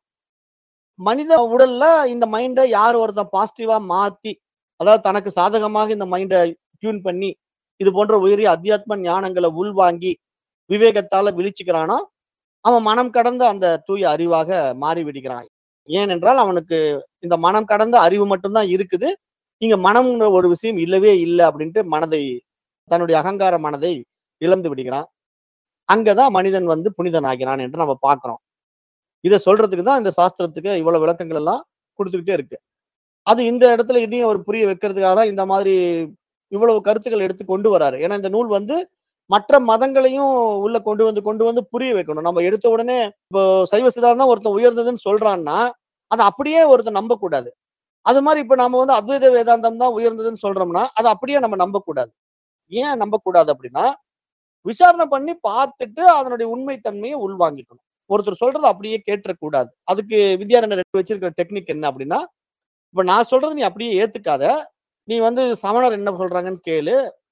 மனித உடல்ல இந்த மைண்ட யார் ஒருத்தன் பாசிட்டிவா மாத்தி, அதாவது தனக்கு சாதகமாக இந்த மைண்ட டியூன் பண்ணி, இது போன்ற உயரிய அத்தியாத்ம ஞானங்கள உள்வாங்கி, விவேகத்தால விழிச்சுக்கிறானோ, அவன் மனம் கடந்த அந்த தூய அறிவாக மாறி விடுகிறான். ஏனென்றால் அவனுக்கு இந்த மனம் கடந்த அறிவு மட்டும் தான் இருக்குது. இங்க மனம்ங்கிற ஒரு விஷயம் இல்லவே இல்ல அப்படின்ட்டு மனதை தன்னுடைய அகங்கார மனதை இழந்து விடுகிறான். அங்கதான் மனிதன் வந்து புனிதன் ஆகிறான் என்று நம்ம பார்க்கிறோம். இத சொல்றதுக்கு தான் இந்த சாஸ்திரத்துக்கு இவ்வளவு விளக்கங்கள் எல்லாம் குடுத்துக்கிட்டே இருக்கு. அது இந்த இடத்துல இதையும் அவர் புரிய வைக்கிறதுக்காக தான் இந்த மாதிரி இவ்வளவு கருத்துக்கள் எடுத்து கொண்டு வராரு. ஏன்னா இந்த நூல் வந்து மற்ற மதங்களையும் உள்ள கொண்டு வந்து கொண்டு வந்து புரிய வைக்கணும். நம்ம எடுத்த உடனே இப்போ சைவ சித்தாந்தம் ஒருத்தன் உயர்ந்ததுன்னு சொல்றான்னா, அத அப்படியே ஒருத்தன் நம்பக்கூடாது. அது மாரி இப்ப நாம வந்து அத்வைத வேதாந்தம் தான் உயர்ந்ததுன்னு சொல்றோம்னா, அத அப்படியே நம்ம நம்பக்கூடாது. ஏன் நம்பக்கூடாது அப்படின்னா, விசாரணை பண்ணி பார்த்துட்டு அதனுடைய உண்மை தன்மையை உள்வாங்கிக்கணும். ஒருத்தர் சொல்றத அப்படியே கேட்றக்கூடாது. அதுக்கு வித்யாரண்யர் வச்சிருக்கிற டெக்னிக் என்ன அப்படின்னா, இப்ப நான் சொல்றத நீ அப்படியே ஏத்துக்காத. நீ வந்து சமணர் என்ன சொல்றாங்கன்னு கேளு.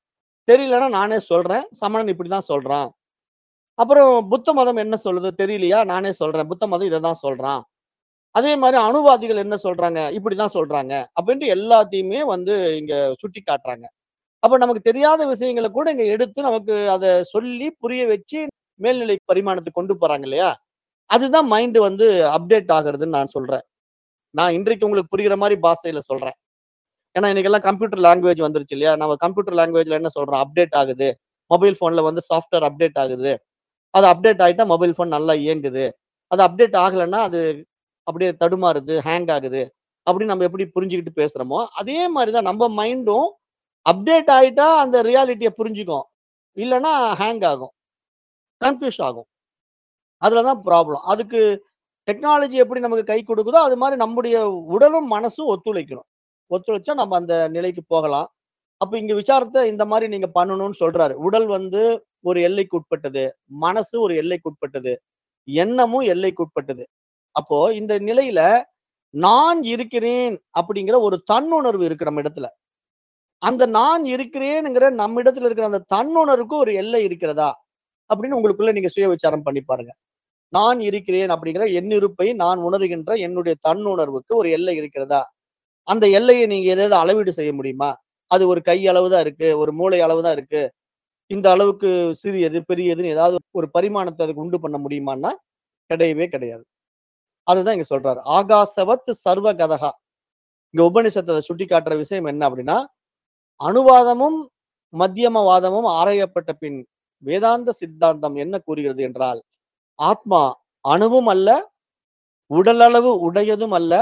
தெரியலன்னா நானே சொல்றேன். சமணன் இப்படிதான் சொல்றான். அப்புறம் புத்த மதம் என்ன சொல்லுது? தெரியலையா? நானே சொல்றேன். புத்த மதம் இததான் சொல்றான். அதே மாரி அணுவாதிகள் என்ன சொல்றாங்க? இப்படிதான் சொல்றாங்க. அப்படின்ட்டு எல்லாத்தையுமே வந்து இங்க சுட்டி காட்டுறாங்க. அப்ப நமக்கு தெரியாத விஷயங்கள கூட இங்க எடுத்து நமக்கு அத சொல்லி புரிய வச்சு மேல்நிலை பரிமாணத்துக்கு கொண்டு போறாங்க இல்லையா? அதுதான் மைண்ட் வந்து அப்டேட் ஆகுறதுன்னு நான் சொல்றேன். நான் இன்றைக்கு உங்களுக்கு புரியிற மாரி பாஷையில சொல்றேன். ஏன்னா இன்னைக்கெல்லாம் கம்ப்யூட்டர் லாங்குவேஜ் வந்துருச்சு இல்லையா? நம்ம கம்ப்யூட்டர் லாங்குவேஜ்ல என்ன சொல்றோம்? அப்டேட் ஆகுது. மொபைல் ஃபோன்ல வந்து சாஃப்ட்வேர் அப்டேட் ஆகுது. அது அப்டேட் ஆயிட்டா மொபைல் ஃபோன் நல்லா இயங்குது. அது அப்டேட் ஆகலன்னா, அது அப்படியே தடுமாறுது, ஹேங் ஆகுது. அப்படின்னு நம்ம எப்படி புரிஞ்சுகிட்டு பேசுறோமோ, அதே மாரி தான் நம்ம மைண்டும் அப்டேட் ஆயிட்டா அந்த ரியாலிட்டிய புரிஞ்சுக்கும். இல்லன்னா ஹேங் ஆகும். கன்ஃப்யூஸ் ஆகும். அதுல தான் ப்ராப்ளம். அதுக்கு டெக்னாலஜி எப்படி நமக்கு கை குடுக்குதோ, அது மாரி நம்முடைய உடலும், மனசும் ஒத்துழைக்கணும். ஒத்துழைச்சா நம்ம அந்த நிலைக்கு போகலாம். அப்ப இங்க விசாரத்த இந்த மாரி நீங்க பண்ணணும்னு சொல்றாரு. உடல் வந்து ஒரு எல்லைக்கு உட்பட்டது. மனசு ஒரு எல்லைக்கு உட்பட்டது. எண்ணமும் எல்லைக்கு உட்பட்டது. அப்போ இந்த நிலையில நான் இருக்கிறேன் அப்படிங்கிற ஒரு தன்னுணர்வு இருக்கு நம்ம இடத்துல. அந்த நான் இருக்கிறேன்ங்கிற நம்மிடத்துல இருக்கிற அந்த தன்னுணர்வுக்கு ஒரு எல்லை இருக்கிறதா? அப்படின்னு உங்களுக்குள்ள நீங்க சுய விசாரம் பண்ணி பாருங்க. நான் இருக்கிறேன் அப்படிங்கிற எண்ணிருப்பை நான் உணர்கின்ற என்னுடைய தன்னுணர்வுக்கு ஒரு எல்லை இருக்கிறதா? அந்த எல்லைய நீங்க எதாவது அளவீடு செய்ய முடியுமா? அது ஒரு கை அளவு தான் இருக்கு. ஒரு மூளை அளவு தான் இருக்கு. இந்த அளவுக்கு சிறியது, பெரியதுன்னு ஏதாவது ஒரு பரிமாணத்த அதுக்கு உண்டு பண்ண முடியுமான்னா, கிடையவே கிடையாது. அதுதான் இங்க சொல்றாரு. ஆகாசவத் சர்வகதஹா. இங்க உபனிஷத்து அத சுட்டிக்காட்டுற விஷயம் என்ன அப்படின்னா, அணுவாதமும், மத்தியமவாதமும் ஆராயப்பட்ட பின் வேதாந்த சித்தாந்தம் என்ன கூறுகிறது என்றால், ஆத்மா அணுவும் அல்ல, உடலளவு உடையதும் அல்ல.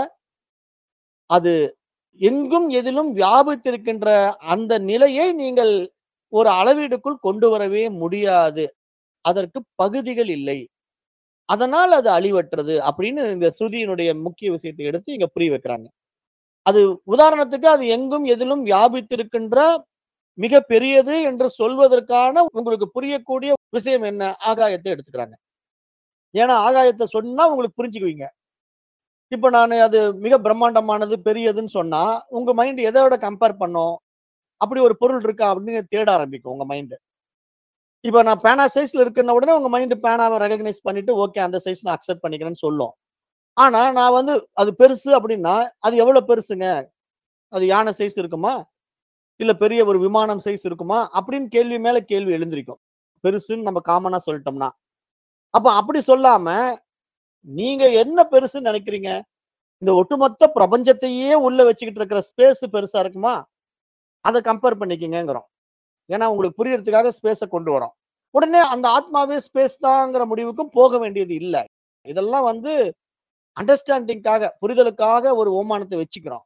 அது எங்கும் எதிலும் வியாபித்திருக்கின்ற அந்த நிலையை நீங்கள் ஒரு அளவீடுக்குள் கொண்டு வரவே முடியாது. அதற்கு பகுதிகள் இல்லை. அதனால் அது அழிவற்றது அப்படின்னு இந்த ஸ்ருதியினுடைய முக்கிய விஷயத்தை எடுத்து இங்க புரிய வைக்கிறாங்க. அது உதாரணத்துக்கு அது எங்கும் எதிலும் வியாபித்திருக்கின்ற மிக பெரியது என்று சொல்வதற்கான உங்களுக்கு புரியக்கூடிய விஷயம் என்ன? ஆகாயத்தை எடுத்துக்கிறாங்க. ஏன்னா ஆகாயத்த சொன்னா உங்களுக்கு புரிஞ்சுக்குவீங்க. இப்ப நானு அது மிக பிரம்மாண்டமானது, பெரியதுன்னு சொன்னா, உங்க மைண்ட் எதோட கம்பேர் பண்ணும்? அப்படி ஒரு பொருள் இருக்கா? அப்படின்னு தேட ஆரம்பிக்கும் உங்க மைண்ட். இப்ப நான் பேனா சைஸ்ல இருக்குன்ன உடனே உங்க மைண்ட் பேனாவ ரெகக்னைஸ் பண்ணிட்டு, ஓகே அந்த சைஸ் நான் அக்செப்ட் பண்ணிக்கிறேன்னு சொல்லும். ஆனா நான் வந்து அது பெருசு அப்படின்னா, அது எவ்வளவு பெருசுங்க? அது யானை சைஸ் இருக்குமா? இல்ல பெரிய ஒரு விமானம் சைஸ் இருக்குமா? அப்படின்னு கேள்வி மேல கேள்வி எழுந்திருக்கும். பெருசுன்னு நம்ம காமனா சொல்லிட்டோம்னா. அப்ப அப்படி சொல்லாம, நீங்க என்ன பெருசுன்னு நெனைக்கிறீங்க? இந்த ஒட்டுமொத்த பிரபஞ்சத்தையே உள்ள வச்சுக்கிட்டு இருக்கிற ஸ்பேஸ் பெருசா இருக்குமா? அத கம்பேர் பண்ணிக்கங்கங்கிறோம். ஏன்னா உங்களுக்கு புரியறதுக்காக ஸ்பேஸ கொண்டு வரோம். உடனே அந்த ஆத்மாவே ஸ்பேஸ் தாங்கிற முடிவுக்கும் போக வேண்டியது இல்ல. இதெல்லாம் வந்து அண்டர்ஸ்டாண்டிங்காக, புரிதலுக்காக ஒரு ஓமானத்த வச்சுக்கிறோம்.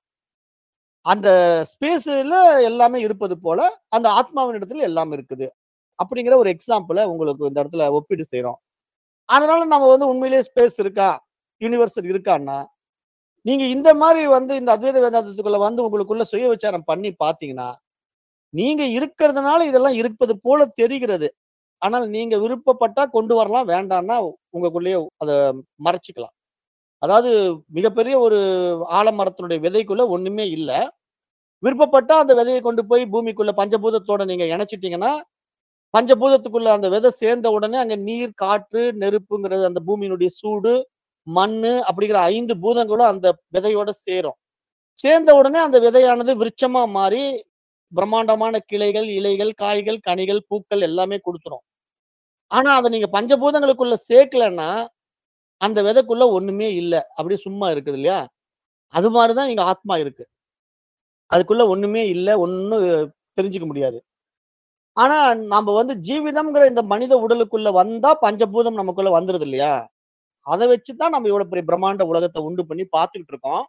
அந்த ஸ்பேஸ்ல எல்லாமே இருப்பது போல, அந்த ஆத்மாவின் இடத்துல எல்லாம் இருக்குது. அப்படிங்கிற ஒரு எக்ஸாம்பிள உங்களுக்கு இந்த இடத்துல ஒப்பீடு செய்றோம். அதனால நம்ம வந்து உண்மையிலேயே ஸ்பேஸ் இருக்கா? யுனிவர்ஸ் இருக்கான்னா, நீங்க இந்த மாரி வந்து இந்த அத்வைத வேதாந்தத்துக்குள்ள வந்து உங்களுக்குள்ள சுய விசாரம் பண்ணி பார்த்தீங்கன்னா, நீங்க இருக்கிறதுனால இதெல்லாம் இருப்பது போல தெரிகிறது. ஆனால் நீங்க விருப்பப்பட்டா கொண்டு வரலாம். வேண்டான்னா உங்களுக்குள்ளேயே அத மறைச்சுக்கலாம். அதாவது மிகப்பெரிய ஒரு ஆலமரத்தினுடைய விதைக்குள்ள ஒண்ணுமே இல்ல. விருப்பப்பட்டா அந்த விதைய கொண்டு போய் பூமிக்குள்ள பஞ்சபூதத்தோட நீங்க இணைச்சுட்டீங்கன்னா, பஞ்சபூதத்துக்குள்ள அந்த விதை சேர்ந்த உடனே அங்க நீர், காற்று, நெருப்புங்கிறது அந்த பூமியினுடைய சூடு, மண்ணு அப்படிங்கிற ஐந்து பூதங்களும் அந்த விதையோட சேரும். சேர்ந்த உடனே அந்த விதையானது விருட்சமா மாறி, பிரம்மாண்டமான கிளைகள், இலைகள், காய்கள், கனிகள், பூக்கள் எல்லாமே குடுத்துரும். ஆனா அத நீங்க பஞ்சபூதங்களுக்குள்ள சேர்க்கலன்னா, அந்த விதைக்குள்ள ஒண்ணுமே இல்ல. அப்படியே சும்மா இருக்குது இல்லையா? அது மாரி தான் இங்க ஆத்மா இருக்கு. அதுக்குள்ள ஒண்ணுமே இல்ல. ஒண்ணும் தெரிஞ்சுக்க முடியாது. ஆனா நம்ப வந்து ஜீவிதம்ங்கிற இந்த மனித உடலுக்குள்ள வந்தா பஞ்சபூதம் நமக்குள்ள வந்துருது இல்லையா? அத வச்சு தான் நம்ம இவ்வளவு பெரிய பிரம்மாண்ட உலகத்த உண்டு பண்ணி பார்த்துக்கிட்டு இருக்கோம்.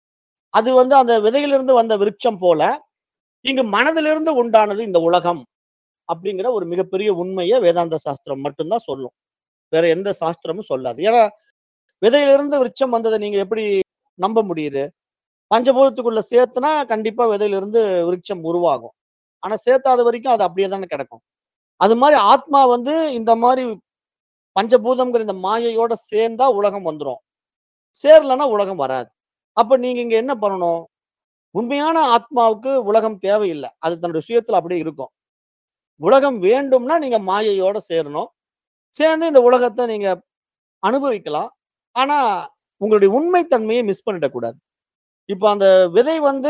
அது வந்து அந்த விதையிலிருந்து வந்த விருட்சம் போல, இங்கு மனதிலிருந்து உண்டானது இந்த உலகம். அப்படிங்கிற ஒரு மிகப்பெரிய உண்மைய வேதாந்த சாஸ்திரம் மட்டும் தான் சொல்லும். வேற எந்த சாஸ்திரமும் சொல்லாது. ஏன்னா, விதையிலிருந்து விருட்சம் வந்தத நீங்க எப்படி நம்ப முடியுது? பஞ்சபூதத்துக்குள்ள சேர்த்துனா கண்டிப்பா விதையிலிருந்து விருட்சம் உருவாகும். ஆனா சேர்த்தாத வரைக்கும் அது அப்படியே தானே கிடக்கும். அது மாரி ஆத்மா வந்து இந்த மாரி பஞ்சபூதம்ங்கிற இந்த மாயையோட சேர்ந்தா உலகம் வந்துரும். சேரலன்னா உலகம் வராது. அப்ப நீங்க இங்க என்ன பண்ணணும்? உண்மையான ஆத்மாவுக்கு உலகம் தேவையில்ல. அது தன்னுடைய சுயத்துல அப்படியே இருக்கும். உலகம் வேண்டும்னா நீங்க மாயையோட சேரணும். சேர்ந்து இந்த உலகத்த நீங்க அனுபவிக்கலாம். ஆனா, உங்களுடைய உண்மை தன்மைய மிஸ் பண்ணிடக் கூடாது. இப்ப அந்த விதை வந்து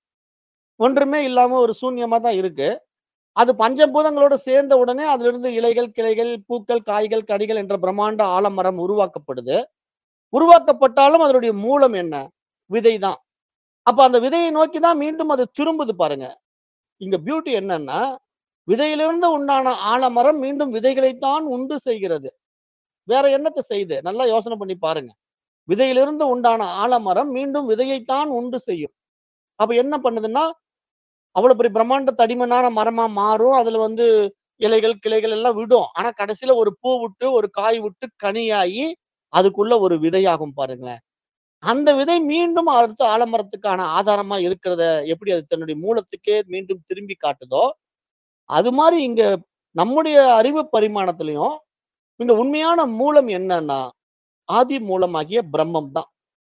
ஒன்றுமே இல்லாம ஒரு சூன்யமா தான் இருக்கு. அது பஞ்சபூதங்களோட சேர்ந்த உடனே அதிலிருந்து இலைகள், கிளைகள், பூக்கள், காய்கள், கனிகள் என்ற பிரம்மாண்ட ஆலமரம் உருவாக்கப்படுது. உருவாக்கப்பட்டாலும் அதனுடைய மூலம் என்ன? விதை தான். அப்ப அந்த விதையை நோக்கி தான் மீண்டும் அது திரும்புது பாருங்க. இங்க பியூட்டி என்னன்னா, விதையிலிருந்து உண்டான ஆலமரம் மீண்டும் விதைகளைத்தான் உண்டு செய்கிறது. வேற என்னத்த செய்யுது? நல்லா யோசனை பண்ணி பாருங்க. விதையிலிருந்து உண்டான ஆலமரம் மீண்டும் விதையைத்தான் உண்டு செய்யும். அப்ப என்ன பண்ணுதுன்னா, அவ்வளவு பெரிய பிரம்மாண்ட தடிமனான மரமா மாறும். அதுல வந்து இலைகள், கிளைகள் எல்லாம் விடும். ஆனா கடைசியில ஒரு பூ விட்டு, ஒரு காய் விட்டு, கனியாயி, அதுக்குள்ள ஒரு விதையாகும் பாருங்களேன். அந்த விதை மீண்டும் அடுத்த ஆலமரத்துக்கான ஆதாரமா இருக்கிறத எப்படி அது தன்னுடைய மூலத்துக்கே மீண்டும் திரும்பி காட்டுதோ, அது மாரி இங்க நம்முடைய அறிவு பரிமாணத்திலயும், இங்க உண்மையான மூலம் என்னன்னா, ஆதி மூலமாகிய பிரம்மம் தான்.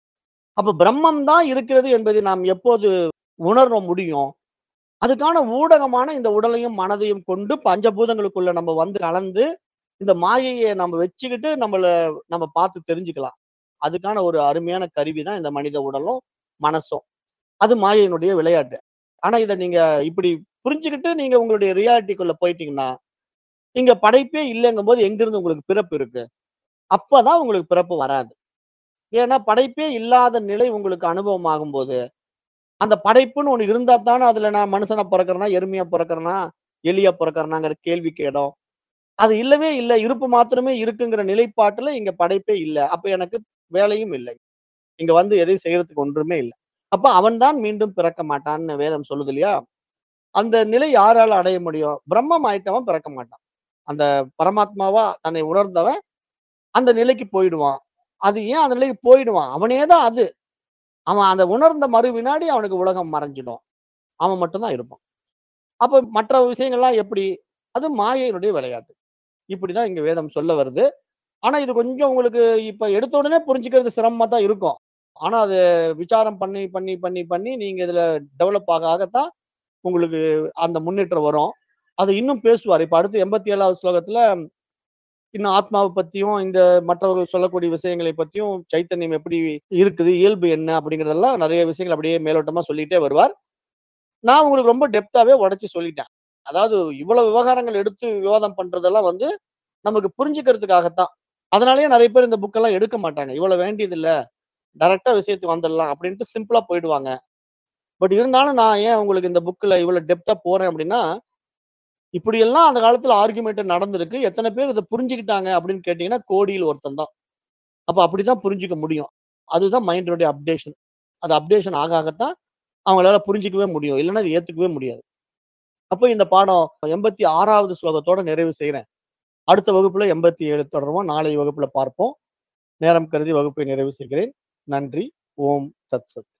அப்ப பிரம்மம் தான் இருக்கிறது என்பதை நாம் எப்போது உணர முடியும்? அதுக்கான ஊடகமான இந்த உடலையும், மனதையும் கொண்டு பஞ்சபூதங்களுக்குள்ள நம்ம வந்து கலந்து, இந்த மாயைய நம்ம வச்சுக்கிட்டு நம்மள நம்ம பார்த்து தெரிஞ்சுக்கலாம். அதுக்கான ஒரு அருமையான கருவி தான் இந்த மனித உடலும், மனசும். அது மாயையினுடைய விளையாட்டு. ஆனா இத நீங்க இப்படி புரிஞ்சுகிட்டு நீங்க உங்களுடைய ரியாலிட்டிக்குள்ள போயிட்டீங்கன்னா, இங்க படைப்பே இல்லங்கும்போது எங்கிருந்து உங்களுக்கு பிறப்பு இருக்கு? அப்பதான் உங்களுக்கு பிறப்பு வராது. ஏன்னா படைப்பே இல்லாத நிலை உங்களுக்கு அனுபவம் ஆகும்போது, அந்த படைப்புன்னு ஒண்ணு இருந்தா தானே அதுல நான் மனுஷனா பொறக்கிறேனா, எருமையா பொறக்கிறேனா, எலியா பொறக்கிறேனாங்கிற கேள்விக்கு இடம். அது இல்லவே இல்ல. இருப்பு மாத்திரமே இருக்குங்கிற நிலைப்பாட்டுல இங்க படைப்பே இல்ல. அப்ப எனக்கு வேலையும் இல்லை. இங்க வந்து எதையும் செய்யறதுக்கு ஒன்றுமே இல்ல. அப்ப அவன் தான் மீண்டும் பிறக்க மாட்டான்னு வேதம் சொல்லுது இல்லையா? அந்த நிலை யாரால அடைய முடியும்? பிரம்மம் ஆயிட்டவன் பிறக்க மாட்டான். அந்த பரமாத்மாவா தன்னை உணர்ந்தவன் அந்த நிலைக்கு போயிடுவான். அது ஏன் அந்த நிலைக்கு போயிடுவான்? அவனே தான் அது. அவன் அத உணர்ந்த மறு வினாடி அவனுக்கு உலகம் மறைஞ்சிடும். அவன் மட்டும் தான் இருப்பான். அப்ப மற்ற விஷயங்கள்லாம் எப்படி? அது மாயையினுடைய விளையாட்டு. இப்படிதான் இங்க வேதம் சொல்ல வருது. ஆனா இது கொஞ்சம் உங்களுக்கு இப்ப எடுத்த உடனே புரிஞ்சுக்கிறது சிரமமா தான் இருக்கும். ஆனா அது விசாரம் பண்ணி, பண்ணி, பண்ணி, பண்ணி நீங்க இதுல டெவலப் ஆக ஆகத்தான் உங்களுக்கு அந்த முன்னேற்றம் வரும். அது இன்னும் பேசுவாரு. இப்ப அடுத்து எண்பத்தி ஏழாவது ஸ்லோகத்துல இன்னும் ஆத்மாவ பத்தியும், இந்த மற்றவர்கள் சொல்லக்கூடிய விஷயங்களை பத்தியும், சைத்தன்யம் எப்படி இருக்குது, இயல்பு என்ன அப்படிங்கிறதெல்லாம் நெறைய விஷயங்கள் அப்படியே மேலோட்டமா சொல்லிட்டே வருவார். நான் உங்களுக்கு ரொம்ப டெப்த்தாவே உடைச்சு சொல்லிட்டேன். அதாவது இவ்வளவு விவகாரங்கள் எடுத்து விவாதம் பண்றதெல்லாம் வந்து நமக்கு புரிஞ்சுக்கிறதுக்காகத்தான். அதனாலேயே நெறைய பேர் இந்த புக்கெல்லாம் எடுக்க மாட்டாங்க. இவ்வளவு வேண்டியதில்ல. டைரக்ட்டா விஷயத்துக்கு வந்துடலாம் அப்படின்ட்டு சிம்பிளா போயிடுவாங்க. பட் இருந்தாலும் நான் ஏன் உங்களுக்கு இந்த புக்ல இவ்வளவு டெப்த்தா போறேன் அப்படின்னா, இப்படியெல்லாம் அந்த காலத்துல ஆர்குமென்ட் நடந்திருக்கு. எத்தன பேர் இத புரிஞ்சுக்கிட்டாங்க அப்படின்னு கேட்டீங்கன்னா, கோடியில் ஒருத்தன் தான். அப்ப அப்படிதான் புரிஞ்சுக்க முடியும். அதுதான் மைண்டோட அப்டேஷன். அது அப்டேஷன் ஆக ஆகத்தான் அவங்களால புரிஞ்சுக்கவே முடியும். இல்லன்னா அத ஏத்துக்கவே முடியாது. அப்ப இந்த பாடம் எண்பத்தி ஆறாவது ஸ்லோகத்தோட நிறைவு செய்றேன். அடுத்த வகுப்புல எண்பத்தி ஏழு தொடருவோம். நாளை வகுப்புல பார்ப்போம். நேரம் கருதி வகுப்பை நிறைவு செய்கிறேன். நன்றி. ஓம் தத் சத்.